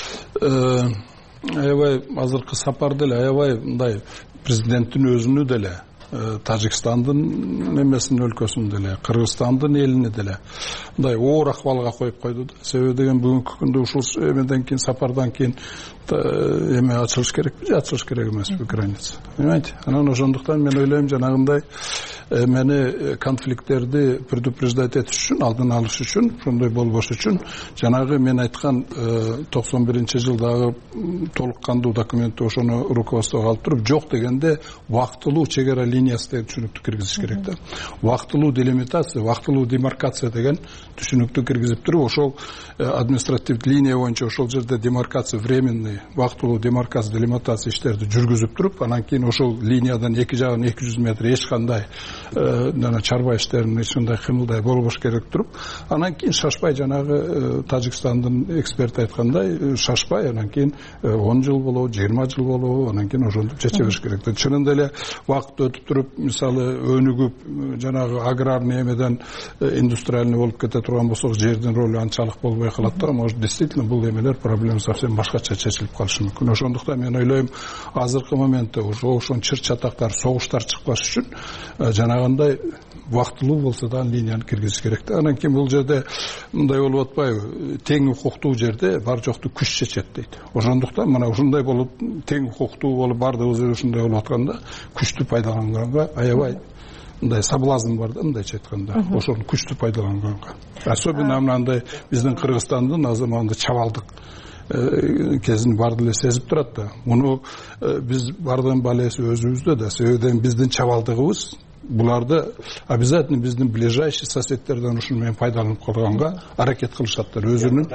аябай азыркы сапар деле аябай мындай президенттин өзүнү деле, Тажикстандын немесин өлкөсүн деле, Кыргызстандын элини деле мындай оор акыбалга коюп койду да. Себеби деген бүгүнкү күндө ушул эмеден кийин, сапардан кийин эме ачылыш керекпи же ачылыш керек эмеспи граница, понимаете? Анан ошондуктан мен ойлойм жанагындай эмени конфликттерди предупреждать этиш үчүн, алдын алыш үчүн, ошондой болбош үчүн жанагы мен айткан 91-жылдагы толук кандуу документти ошону руководствого алып туруп, жок дегенде убактылуу чек ара линиясы деген түшүнүктү киргизиш керек да. Убактылуу делимитация, убактылуу демаркация деген түшүнүктү киргизип туруп, ошол административдик линия боюнча ошол жерде демаркация временный, убактылуу демаркация, делимитация иштерди жүргүзүп туруп, анан кийин ошол линиядан эки жагын 200 метр эч кандай чарба иштерин ушундай кымылдай болбош керек туруп, анан кийин шашпай, жанагы Тажикстандын эксперти айткандай, шашпай, анан кийин 10 жыл болобу, 20 жыл болобу, анан кийин ошентип чече бериш керек. Чынында эле убакыт өтүп туруп, мисалы өнүгүп, жанагы аграрный эмеден индустриальный болуп кете турган болсок, жердин ролу анчалык болбой калат да. Может, действительно бул эмелер проблема совсем башкача чечилет. келип калышы мүмкүн. Ошондуктан мен ойлойм, азыркы моментте ошон чыр чатактар, согуштар чыкпаш үчүн жанагындай убактылуу болсо да линияны киргизиш керек да. Анан кийин бул жерде мындай болуп атпайбы? Тең укуктуу жерде бар жокту күч чечет дейт. Ошондуктан мына ушундай болуп, тең укуктуу болуп, бардыгыбыз ушундай болуп атканда, күчтү пайдаланганга аябай мындай соблазн бар да, мындайча айтканда, ошону күчтү пайдаланганга. Особенно мынандай биздин Кыргызстандын азыр мындай чабалдык кезин барды эле сезип турат да. Муну биз бардын балеси өзүбүздө да, себебен биздин чабалдыгыбыз буларды обязательно биздин ближайший соседтерден ушуну менен пайдаланып калганга аракет кылышаттыр. Өзүнүн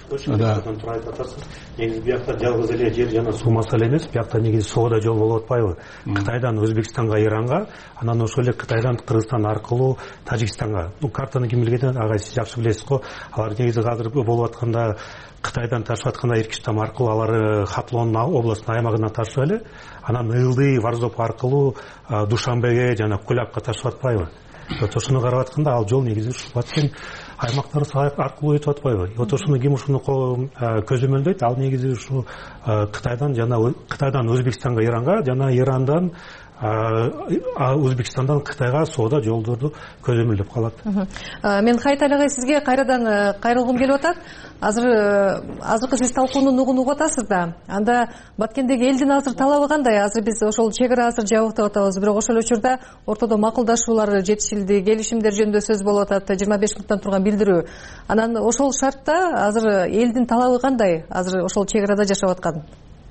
негизи биякта жалгыз эле жер жана суу маселе эмес, биякта негизи соода жол болуп атпайбы? Кытайдан Өзбекстанга, Иранга, анан ошол эле Кытайдан Кыргызстан аркылуу Тажикстанга. Бул картаны ким билген, ага сиз жакшы билесиз го. Алар негизи азыр болуп атканда Кытайдан ташып атканда Иркиштам аркылуу алар Хаплон областынын аймагына ташып эле, анан Ылдый, Варзоп аркылуу Душанбеге жана Кулапка ташып атпайбы? Ошону карап атканда ал жол негизи ушул баткен аймактар аркылуу өтүп атпайбы? Ошону ким ушуну көзөмөлдөйт? Ал негизи ушу Кытайдан Өзбекстанга, Иранга жана Ирандан Өзбекстандан Кытайга соода жолдорду көзөмөлдөп калат. Мен Хайт агай сизге кайрадан кайрылгым келип атат. Азыркы сиз талкуунун угун угуп атасыз да. Анда Баткендеги элдин азыр талабы кандай? Азыр биз ошол чек ара азыр жабык деп атабыз, бирок ошол учурда ортодо макулдашуулар жетишилди, келишимдер жөнүндө сөз болуп атат, 25 мүнөттөн турган билдирүү. Анан ошол шартта азыр элдин талабы кандай? Азыр ошол чек арада жашап аткан.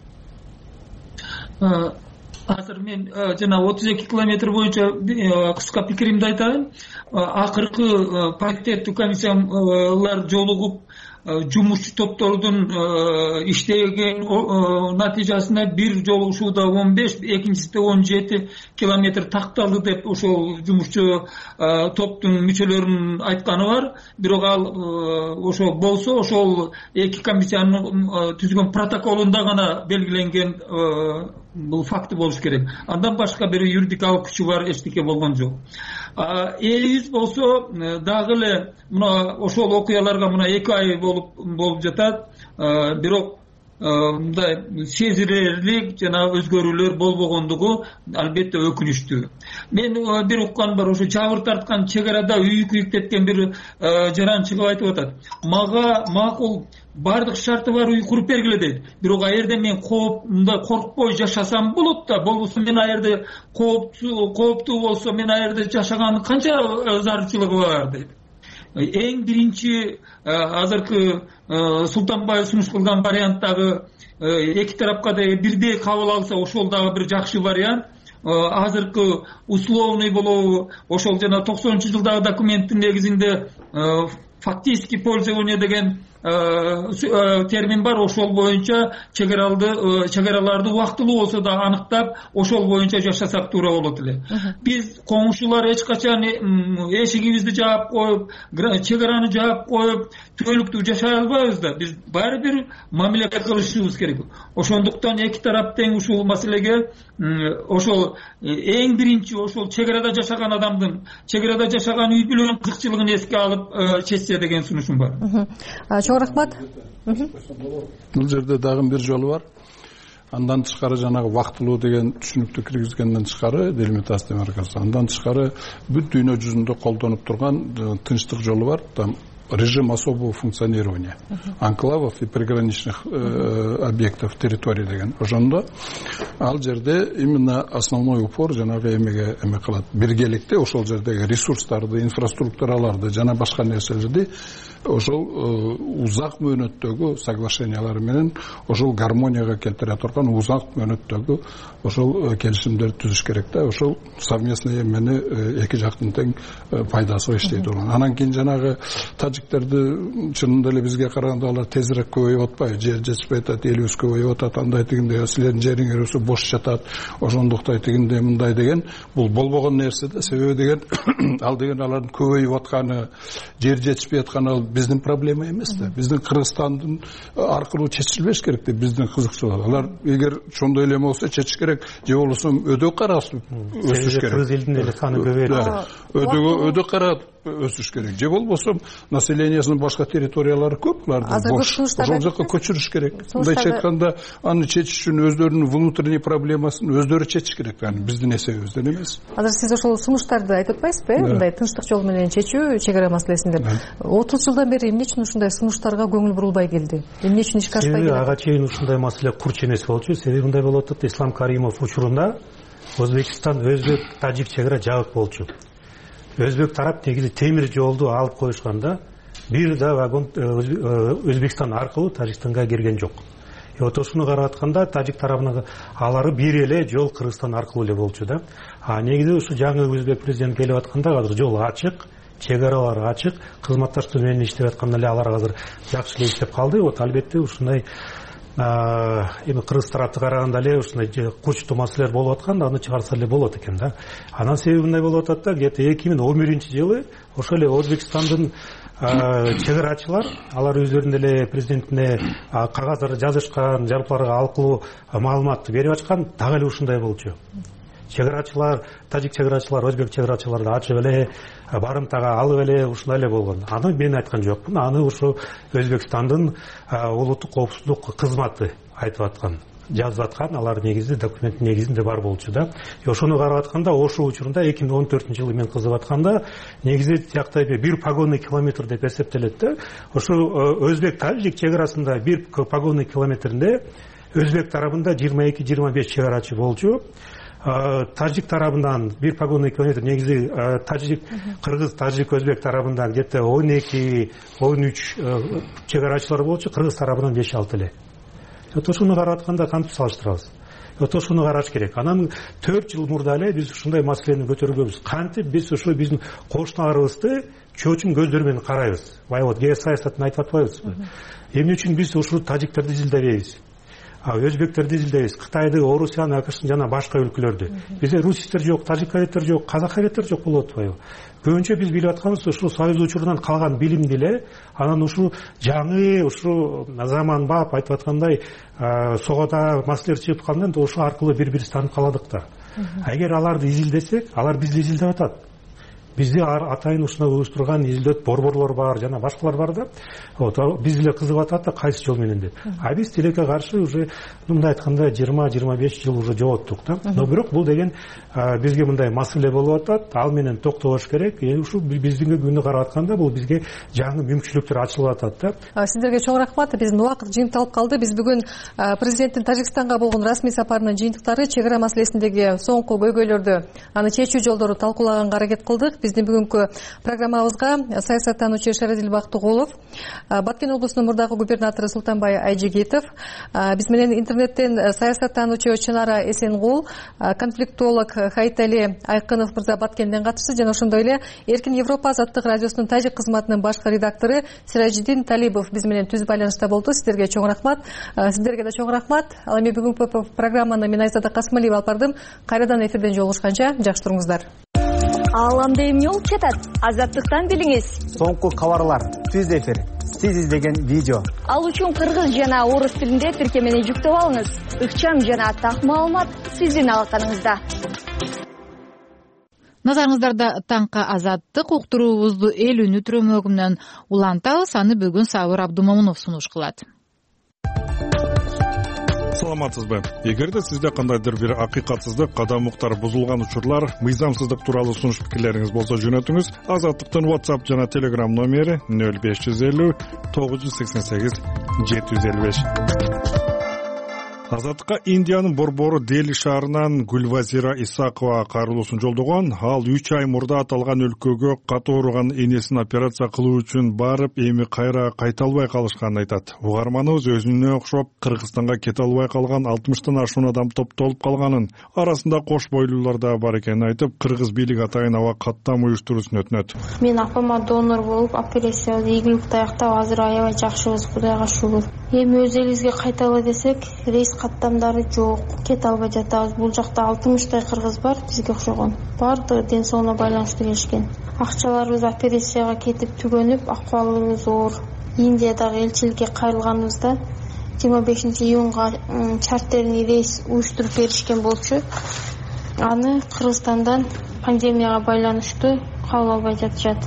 Азыр мен жана 32 километр боюнча кыска пикиримди айтайын. Акыркы паритеттүү комиссиялар жолугуп жумушчу топтордун иштеген натыйжасында бир жолугушууда 15, экинчисинде 17 километр такталды деп ошол жумушчу топтун мүчөлөрүнүн айтканы бар. Бирок ал ошо болсо, ошол эки комиссиянын түзгөн протоколунда гана белгиленген бул факты болуш керек. Андан башка бир юридикалык күчү бар эчтеке болгон жок. Элибиз болсо дагы эле мына ошол окуяларга мына 2 ай болуп жатат. Бирок мындай сезилерлик жана өзгөрүүлөр болбогондугу албетте өкүнүчтүү. Мен бир уккан бар, ошо жабыр тарткан чек арада үй күйүктеткен бир жаран чыгып айтып атат. Мага макул бардык шарты бар үй куруп бергиле дейт. Бирок аерде мен мындай коркпой жашасам болот да, болбосо мен аерде кооптуу болсо мен аерде жашаганын канча зарылчылыгы бар дейт. Эң биринчи азыркы Султанбаев сунуш кылган варианттагы эки тарапка да бирдей кабыл алса, ошол дагы бир жакшы вариант. Азыркы условный болобу, ошол жана 90-жылдагы документтин негизинде фактически пользование деген термин бар. Ошол боюнча чек араларды убактылуу болсо да аныктап, ошол боюнча жашасак туура болот эле. Биз коңшулар эч качан эшигибизди жаап коюп, чек араны жаап коюп, түбөлүктүү жашай албайбыз да. Биз баары бир мамиле кылышыбыз керек. Ошондуктан эки тарап тең ушул маселеге ошол эң биринчи ошол чек арада жашаган адамдын, чек арада жашаган үй бүлөнүн кызыкчылыгын эске алып чечсе деген сунушум бар. Чоң рахмат. Бул жерде дагы бир жолу бар. Андан тышкары жанагы вактылуу деген түшүнүктү киргизгенден тышкары, делимитация маркасы. Андан тышкары бүт дүйнө жүзүндө колдонуп турган тынчтык жолу бар. Там режим особого функционирования анклавов и приграничных объектов территории деген. Ошондо ал жерде именно основной упор жанагы эмеге кылат. Биргеликте ошол жердеги ресурстарды, инфраструктураларды жана башка нерселерди ошол узак мөөнөттөгү соглашениялар менен ошол гармонияга келтире турган узак мөөнөттөгү ошол келишимдерди түзүш керек да. Ошол совместный эмени эки жактын тең пайдасына иштей турган. Анан кийин жанагы тажиктерди чынында эле бизге караганда алар тезирээк көбөйүп атпайбы? Жер жетишпей атат, элибиз көбөйүп атат, андай дегенде силердин жериңер өсүп бош жатат, ошондуктай дегенде мындай деген бул болбогон нерсе да. Себеби деген ал деген алардын көбөйүп атканы, жер жетишпей атканы ал биздин проблема эмес да. Биздин Кыргызстандын аркылуу чечилбеш керек да биздин кызыкчылык. Алар эгер ошондой эле болсо чечиш керек, же болбосо өдө карасып өсүш керек. Кыргыз элдин эле саны көбөйөт. Өдө кара өсүш керек. Же болбосо мына населениясынын башка территориялары көп, буларды бош. Ошол жака көчүрүш керек. Мындайча айтканда, аны чечиш үчүн өздөрүнүн внутренний проблемасын өздөрү чечиш керек. Yani биздин эсебибизден эмес. Азыр сиз ошол сунуштарды айтып атпайсызбы, мындай тынчтык жол менен чечүү чек ара маселесин деп. 30 жылдан бери эмне үчүн ушундай сунуштарга көңүл бурулбай келди? Эмне үчүн ишке ашпай келди? Ага чейин ушундай маселе курч эмес болчу. Себеби мындай болуп атат, Ислам Каримов учурунда Өзбекстан, Өзбек, Тажик чек ара жабык болчу. Өзбек тарап негизи темир жолду алып коюшканда бир да вагон Өзбекстан аркылуу Тажикстанга кирген жок. Вот ошону карап атканда Тажик тарабына алары бир эле жол Кыргызстан аркылуу эле болчу да. А негизи ушу жаңы өзбек президент келип атканда азыр жол ачык, чек аралар ачык, кызматташтар менен иштеп атканда эле алар азыр жакшы эле иштеп калды. Вот албетте ушундай эми кыргыз тарапты караганда эле ушундай кучтуу маселелер болуп атканда аны чыгарса эле болот экен да. Анын себеби мындай болуп атат да, где-то 2011-жылы ошол эле Өзбекстандын чек арачылар алар өздөрүнүн эле президентине кагаздар жазышкан, жалпыларга алкылуу маалыматты берип ачкан, дагы эле ушундай болчу. Чек арачылар, тажик чек арачылар, өзбек чек арачыларды ачып эле, барымтага алып эле ушундай эле болгон. Аны мен айткан жокмун, аны ушу Өзбекстандын улуттук коопсуздук кызматы айтып аткан, жазып аткан, алар негизи документтин негизинде бар болчу да. Ошону карап атканда, ошол учурунда 2014-жылы мен кызып атканда, негизи тиякта 1 погонный километр деп эсептелет да. Ошо өзбек-тажик чек арасында 1 погонный километринде өзбек тарабында 22-25 чек арачы болчу. Тажик тарабынан 1 погонный километр, негизи тажик, кыргыз, тажик, өзбек тарабынан где-то 12-13 чек арачылар болчу, кыргыз тарабынан 5-6 эле. Вот ошону карап атканда кантип салыштырабыз? Вот ошону караш керек. Анан 4 жыл мурда эле биз ушундай маселени көтөргөнбүз. Кантип биз ушу биздин кошуналарыбызды чоочун көздөр менен карайбыз? Вот геосаясатын айтып атпайбызбы? Эмне үчүн биз ушу тажиктерди изилдебейбиз? Өзбектерди изилдейбиз, Кытайды, Орусияны, АКШны жана башка өлкөлөрдү. Бизде руситтер жок, тажиккалеттер жок, казаккалеттер жок болуп атпайбы? Көбүнчө биз билип атканыбыз ушу Союз учурунан калган билимди эле, анан ушу жаңы, ушу заманбап айтып аткандай согода маселелер чыгып калганда ошол аркылуу бири-бирибизди таанып каладык да. Эгер аларды изилдесек, алар бизди изилдеп атат. Бизде атайын ушуна уюштурган изилдөөт борборлор бар, жана башкалар бар да. Вот биз эле кызыгып атат да, кайсы жол менен деп. Биз тилекке каршы уже мындай айтканда 20-25 жыл уже жооттук да. Но бирок бул деген бизге мындай маселе болуп атат, ал менен токтолуш керек. Ушу биздин күнү карап атканда бул бизге жаңы мүмкүнчүлүктөр ачылып атат да. Сиздерге чоң рахмат. Биздин убакыт жыйынтыкталып калды. Биз бүгүн президенттин Тажикстанга болгон расмий сапарынын жыйынтыктары, чек ара маселесиндеги соңку көйгөйлөрдү, аны чечүү жолдорун талкуулаганга аракет кылдык. Биздин бүгүнкү программабызга саясаттануучу Шеразил Бактыгулов, Баткен облусунун мурдагы губернатору Султанбай Айжигитов, биз менен интернеттен саясаттануучу Чынара Эсенгул, конфликтолог Хайтали Айкынов мырза Баткенден катышты, жана ошондой эле Эркин Европа азаттык радиосунун тажик кызматынын башкы редактору Сиражиддин Талибов биз менен түз байланышта болду. Сиздерге чоң рахмат. Сиздерге да чоң рахмат. Ал эми бүгүнкү программаны мен Айзада Касымалиева алып бардым. Кайрадан эфирден жолугушканча жакшы туруңуздар. Ааламда эмне болуп жатат? Азаттыктан билиңиз. Соңку кабарлар, түз эфир, сиз издеген видео. Ал үчүн кыргыз жана орус тилинде тиркемени жүктөп алыңыз. Ыкчам жана так маалымат сиздин алаканыңызда. Назарыңыздарда таңкы азаттык уктуруубузду эл үнү түрөмөгү менен улантабыз. Аны бүгүн Сабыр Абдумомунов сунуш кылат. Саламатсызбы? Эгерде сизде кандайдыр бир акыйкатсыздык, кадам уктар бузулган учурлар, мыйзамсыздык тууралуу сунуш пикирлериңиз болсо жөнөтүңүз. Азаттыктын WhatsApp жана Telegram номери 0550 988 755. Азаттыкка Индиянын борбору Дели шаарынан Гүлвазира Исакова кайрылуусун жолдогон. Ал 3 ай мурда аталган өлкөгө каты ооруган энесин операция кылуу үчүн барып, эми кайра кайта албай калышканын айтат. Угарманыбыз өзүнө окшоп Кыргызстанга кете албай калган 60тан ашуун адам топтолуп калганын, арасында кош бойлуулар да бар экенин айтып, кыргыз бийлиги атайын аба каттам уюштуруусун өтүнөт. Мен апама донор болуп, операциябызды ийгиликтүү аяктап, азыр аябай жакшыбыз, Кудайга шүгүр. Эми өз элибизге кайталы десек, рейс каттамдары жок, кете албай жатабыз. Бул жакта 60 кыргыз бар, бизге окшогон. Бардыгы ден соолугуна байланыштуу келишкен. Акчаларыбыз операцияга кетип түгөнүп, акыбалыбыз оор. Индиядагы элчиликке кайрылганыбызда 25 июнга чартерный рейс уюштуруп беришкен болчу. Аны Кыргызстандан пандемияга байланыштуу кабыл албай жатышат.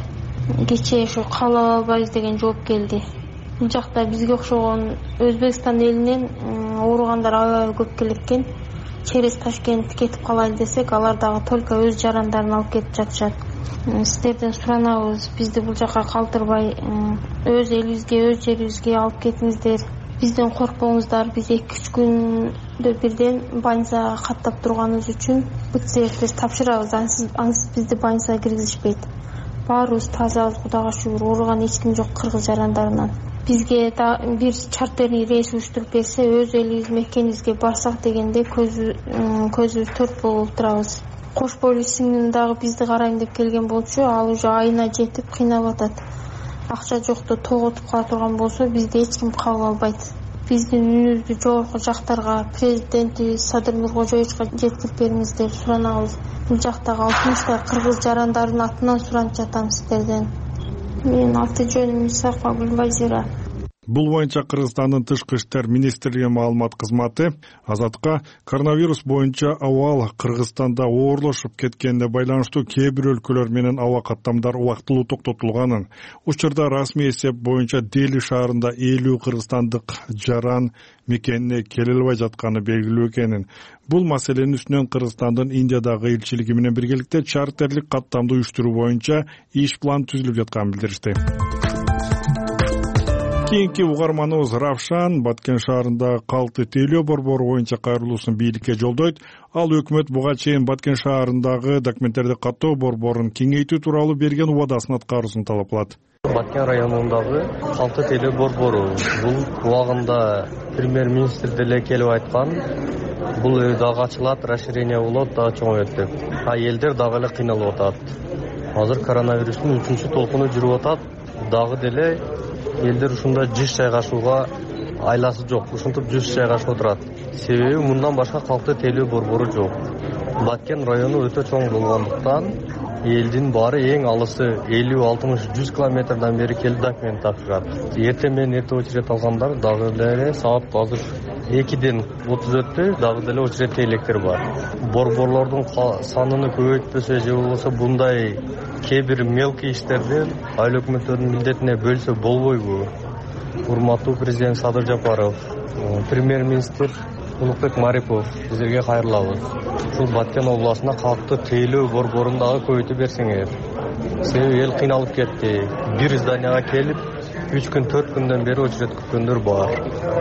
кечээ ушу кабыл албайбыз деген жооп келди. Бул жакта бизге окшогон Өзбекстан элинен ооругандар аябай көп келет экен. Через Ташкент кетип калайлы десек, алар дагы только өз жарандарын алып кетип жатышат. Сиздерден суранабыз, бизди бул жака калтырбай, өз элибизге, өз жерибизге алып кетиңиздер. Бизден коркпоңуздар. Биз 2-3 күндө бирден больницага каттап турганыбыз үчүн пациенттер тапшырабыз. Ансыз бизди больницага киргизишпейт. Баарыбыз тазабыз, Кудайга шүгүр. Ооруган эч ким жок кыргыз жарандарынан. Бизге бир чартерный рейс уюштуруп берсе, өз элибиз мекенибизге барсак дегенде көзүбүз төрт болуп турабыз. Кош бойлуу сиңдим дагы бизди карайм деп келген болчу, ал уже айына жетип кыйнап атат. Акча жокто тоготуп кала турган болсо, бизди эч ким кабыл албайт. Биздин үнүбүздү жогорку жактарга, президенти Садыр Нуркожоевичке жеткирип бериңиздер, суранабыз. Бул жактагы 60 кыргыз жарандардын атынан суранып жатам сиздерден. Менин аты жөнүм Исакова Гүлбазира. Бул боюнча Кыргызстандын Тышкы иштер министрлиги маалымат кызматы Азатка коронавирус боюнча абал Кыргызстанда оорлошуп кеткенине байланыштуу кээ бир өлкөлөр менен аба каттамдар убактылуу токтотулганын, учурда расмий эсеп боюнча Дели шаарында 50 кыргызстандык жаран мекенине келе албай жатканы белгилүү экенин, бул маселенин үстүнөн Кыргызстандын Индиядагы элчилиги менен биргеликте чартерлик каттамды уюштуруу боюнча иш план түзүлүп жатканын билдиришти. Кийинки угарманыбыз Равшан Баткен шаарында калты тейлөө борбору боюнча кайрылуусун бийликке жолдойт. Ал өкмөт буга чейин Баткен шаарындагы документтерди каттоо борборун кеңейтүү тууралуу берген убадасын аткаруусун талап кылат. Баткен районундагы калты тейлөө борбору бул убагында премьер-министр деле келип айткан. Бул дагы ачылат, расширение болот, дагы чоңойот деп. Элдер дагы эле кыйналып атат. Азыр коронавирустун 3-чү толкуну жүрүп атат. Дагы деле элдер ушунда жүз жайгашууга айласы жок, ушинтип жүз жайгашып отурат. Себеби мындан башка калкты тейлөө борбору жок. Баткен району өтө чоң болгондуктан элдин баары эң алысы 50-60-100 километрден бери келип документ тапшырат. Эртең менен эрте очередь алгандар дагы деле саат азыр 2-ден 30 өттү, дагы деле очередь электер бар. Борборлордун санын көбөйтпөсө же болбосо bunday кээ бир мелкий иштерди айыл өкмөттөрдүн милдетине бөлсө болбойбу? Урматтуу президент Садыр Жапаров, премьер-министр Улукбек Марипов, сиздерге кайрылабыз. Ушул Баткен областына калкты тейлөө борборун дагы көбөйтүп берсеңер. Себеби эл кыйналып кетти. Бир зданияга келип 3 күн 4 күндөн бери очередь күткөндөр бар.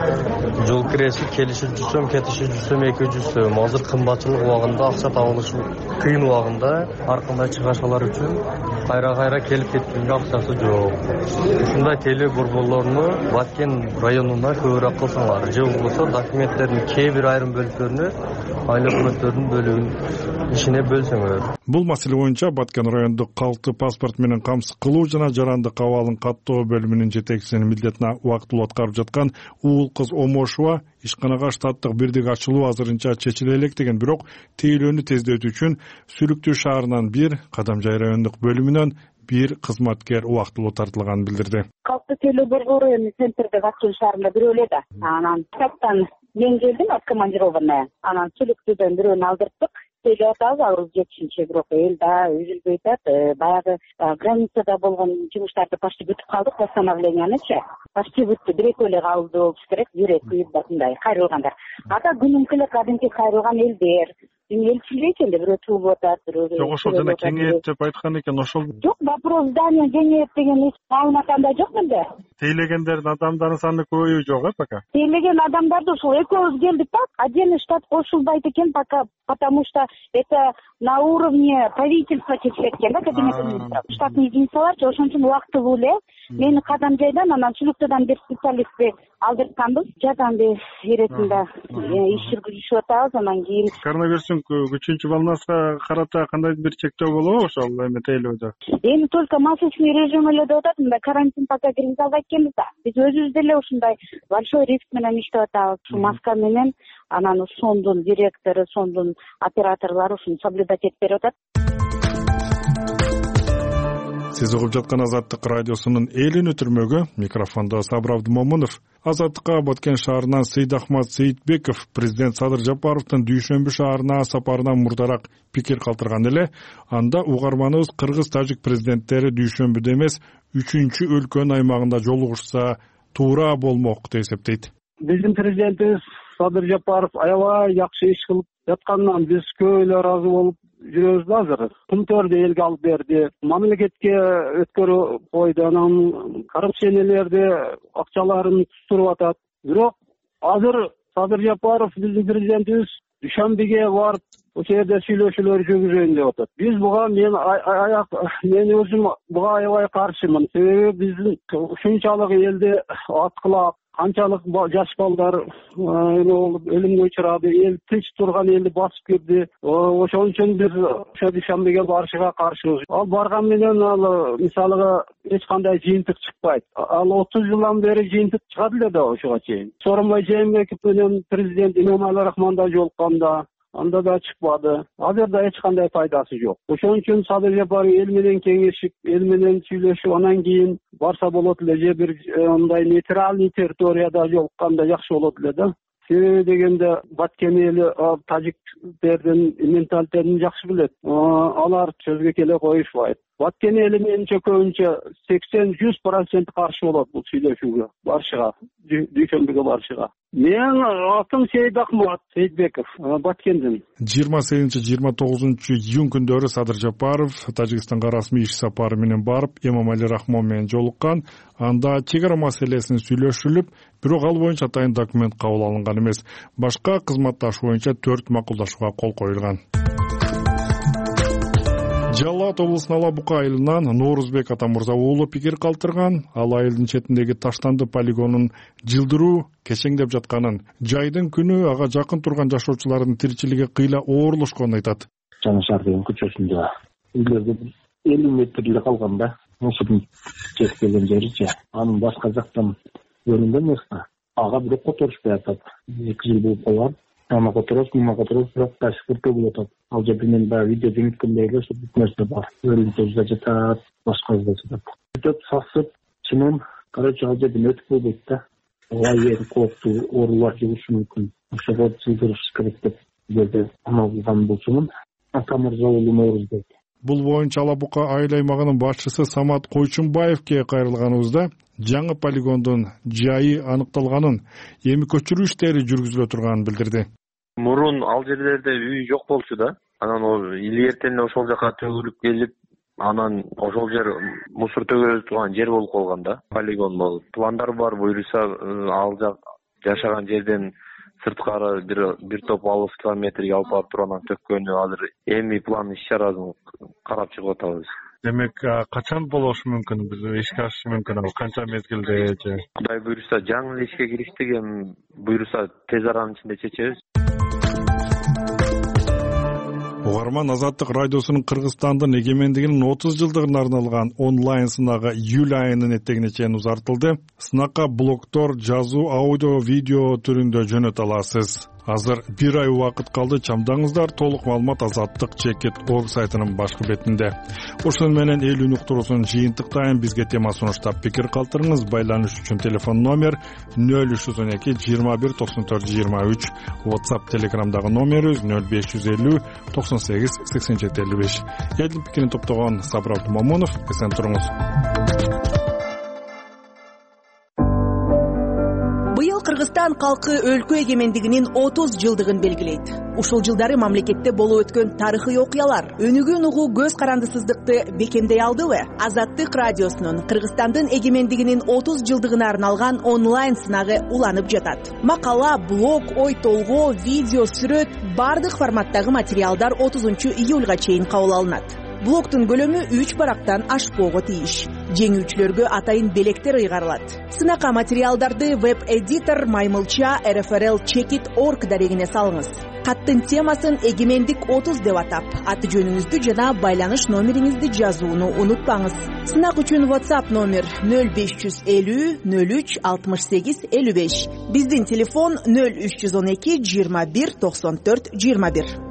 Жол кирesi келиши жүрсөм, кетиши жүрсөм 200 сом. Азыр кымбатчылык убагында, акча табылышы кыйын убагында ар кандай чыгашалар үчүн кайра келип кеткенге акчасы жок. Ушундай тейлөө борборлоруну Баткен районуна көбүрөөк кылсаңар, же болбосо документтердин кээ бир айрым бөлүктөрүнү айыл өкмөттөрдүн бөлүгүн ишине бөлсөңөр. Бул маселе боюнча Баткен райондук калкты паспорт менен камсыз кылуу жана жарандык абалын каттоо бөлүмүнүн жетекчисинин милдетин убактылуу аткарып жаткан уул кыз Омошова ишканага штаттык бирдик ачылуу азырынча чечиле элек деген, бирок тейлөөнү тездетүү үчүн Сүлүктүү шаарынан бир, Кадамжай райондук бөлүмүнөн бир кызматкер убактылуу тартылганын билдирди. Калкты тейлөө борбору эми центрде Баткен шаарында бирөө эле да. Анан штаттан мен келдим откомандированная. Анан Сүлүктүүдөн бирөөнү алдырттык. Тейлөө атабыз арыз жетишинче, бирок эл да үзүлбөй атат. Баягы границада болгон жумуштарды почти бүтүп калдык, постановленияны почти бүтү. Бир-эки эле калды болуш керек, бир-эки мындай кайрылгандар. Ата күнүмкү эле кадимки кайрылган элдер. Элчилик экен, бирөө туулуп атат, бирөө. Жок, ошол жана кеңейет деп айткан экен, ошол. Жок, вопрос здания кеңейет деген маалымат анда жок менде. Тейлегендердин адамдардын саны көбөйүү жок, пока. Тейлеген адамдарды ушул экөөбүз келдик да, отдельный штат кошулбайт экен пока, потому что это на уровне правительства чечилет экен да, кабинет министров. Штатный единицаларчы, ошон үчүн убактылуу эле мени Кадамжайдан, анан Сүлүктүүдөн бир специалистти алдыртканбыз. Жардам иретинде иш жүргүзүшүп атабыз, анан кийин коронавирустун үчүнчү волнасына карата кандай бир чектөө болобу ошол эми тейлөөдө? Эми только масочный режим эле деп атат, мындай карантин пока киргизе албайт экенбиз да. Биз өзүбүз деле ушундай большой риск менен иштеп атабыз. Ушу маска менен анан сондун директору, сондун операторлору ушуну соблюдать этип берип атат. Сиз угуп жаткан Азаттык радиосунун эл үнү түрмөгү, микрофондо Сабыр Абдымомунов. Азаттыкка Баткен шаарынан Сейдахмат Сейитбеков президент Садыр Жапаровдун Дүйшөмбү шаарына сапарынан мурдараак пикир калтырган эле. Анда угарманыбыз кыргыз-тажик президенттери Дүйшөмбүдө эмес, 3-чү өлкөнүн аймагында жолугушса туура болмок деп эсептейт. Биздин президентибиз Садыр Жапаров аябай жакшы иш кылып жатканынан биз көп эле ыраазы болуп жүрөбүз да азыр. Кумтөрдү элге алып берди, мамлекетке өткөрүп койду, анан коррупциялерди акчаларын туруп атат. Бирок азыр Садыр Жапаров биздин президентибиз Дүйшөмбүгө барып, ошол жерде сүйлөшүүлөр жүргүзөйүн деп атат. Биз буга мен өзүм буга аябай каршымын. Себеби биздин ушунчалык элди аткылап, канчалык жаш балдар өлүмгө учурады, эл тынч турган элди басып кирди. Ошон үчүн биз ошо Дүйшөмбүгө барышыга каршыбыз. Ал барган менен мисалыга эч кандай жыйынтык чыкпайт. Ал 30 жылдан бери жыйынтык чыгат эле да ошого чейин. Сооронбай Жээнбеков менен президент Имомали Рахманда жолукканда анда да чыкпады. Азыр да эч кандай пайдасы жок. Ошон үчүн Садыр Жапаров эл менен кеңешип, эл менен сүйлөшүп, анан кийин барса болот эле, же бир мындай нейтральный территорияда жолукканда жакшы болот эле да. Себеби дегенде Баткен эли тажиктердин менталитетин жакшы билет. Алар сөзгө келе коюшпайт. Баткен эли менимче көбүнчө 80-100% каршы болот бул сүйлөшүүгө барышыга, Дүйшөмбүгө барышыга. Мен атым Сейдахмат Сейитбеков, Баткенден. 28-29 июнь күндөрү Садыр Жапаров Тажикстанга расмий иш сапары менен барып, Эмомали Рахмон менен жолуккан. Анда чек ара маселесин сүйлөшүлүп, бирок ал боюнча атайын документ кабыл алынган эмес. Башка кызматташ боюнча 4 макулдашууга кол коюлган. Жалал Абад облусунун Алабука айылынан Ноорузбек Атамырза уулу пикир калтырган. Ал айылдын четиндеги таштанды полигонун жылдыруу кечеңдеп жатканын, жайдын күнү ага жакын турган жашоочулардын тиричилиги кыйла оорлошконун айтат. Жаңы шаар деген көчөсүндө үйлөрдө 50 метр эле калган да. Ошонун жетип келген жери анын башка жактан бөлүнгөн эмес. Ага бирок которушпай атат. 2 жыл болуп калган. Ана которос, бирок ташкыр болуп атат. Ал жерде мен баягы видео жөнөткөндөй эле ошо бүт нерсе бар. Өлүмтөз да жатат, башка да жатат. Өтөп сасып, чынын, короче, ал жерден өтүп болбойт да. Ага кооптуу оорулар жугушу мүмкүн. Ошого жылдырыш керек деп жерде амалган болчумун. Атамырза уулу Ноорузбек. Бул боюнча Алабука айыл аймагынын башчысы Самат Койчунбаевке кайрылганыбызда жаңы полигондун жайы аныкталганын, эми көчүрүү иштери жүргүзүлө турганын билдирди. Мурун ал жерлерде үй жок болчу да. Анан или эртең ошол жака төгүлүп келип, анан ошол жер мусор төгөлө турган жер болуп калган да. Полигон болуп. Пландар бар, буюрса ал жашаган жерден сырткары бир топ алыс километрге алып барып туруп анан төккөнү азыр эми план иш-чарасын карап чыгып атабыз. Демек, качан болушу мүмкүн? Биз ишке ашышы мүмкүн? Канча мезгилде? Кудай буйруса жаңы эле ишке кириштик, эми буйруса тез аранын ичинде чечебиз. Угарман Азаттык радиосунун Кыргызстандын эгемендигинин 30 жылдыгына арналган онлайн сынагы июль айынын этегине чейин узартылды. Сынакка блогдор, жазуу, аудио, видео түрүндө жөнөтө аласыз. Азыр 1 ай убакыт калды. Чамдаңыздар. Толук маалымат azattik.org сайтынын башкы бетинде. Ошон менен эл үнү уктуруусун жыйынтыктайын. Бизге тема сунуштап пикир калтырыңыз. Байланыш үчүн телефон номер 0312 21 94 23. WhatsApp, Telegramдагы номерибиз 0550 98 87 55. Элдин пикирин топтогон Сабыр Абдымомунов. Эсен туруңуз. Быйыл Кыргызстан калкы өлкө эгемендигинин 30 жылдыгын белгилейт. Ушул жылдары мамлекетте болуп өткөн тарыхый окуялар өнүгүүнү угуу көз карандысыздыкты бекемдей алдыбы? Азаттык радиосунун Кыргызстандын эгемендигинин 30 жылдыгына арналган онлайн сынагы уланып жатат. Макала, блог, ой толгоо, видео, сүрөт бардык форматтагы материалдар 30 июлга чейин кабыл алынат. Блогтун көлөмү 3 барактан ашпоого тийиш. Жеңүүчүлөргө атайын белектер ыйгарылат. Сынакка материалдарды веб-эдитор Маймылча rfrl.checkit.org дарегине салыңыз. Каттын темасын эгемендик 30 деп атап, аты жөнүңүздү жана байланыш номериңизди жазууну унутпаңыз. Сынак үчүн WhatsApp номер 0550 03 68 55. Биздин телефон 0312 21 94 21.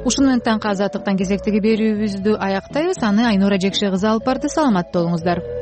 ушуну менен таңкы азаттыктан кезектеги берүүбүздү аяктайбыз. Аны Айнура Жекше кызы алып барды. Саламатта болуңуздар.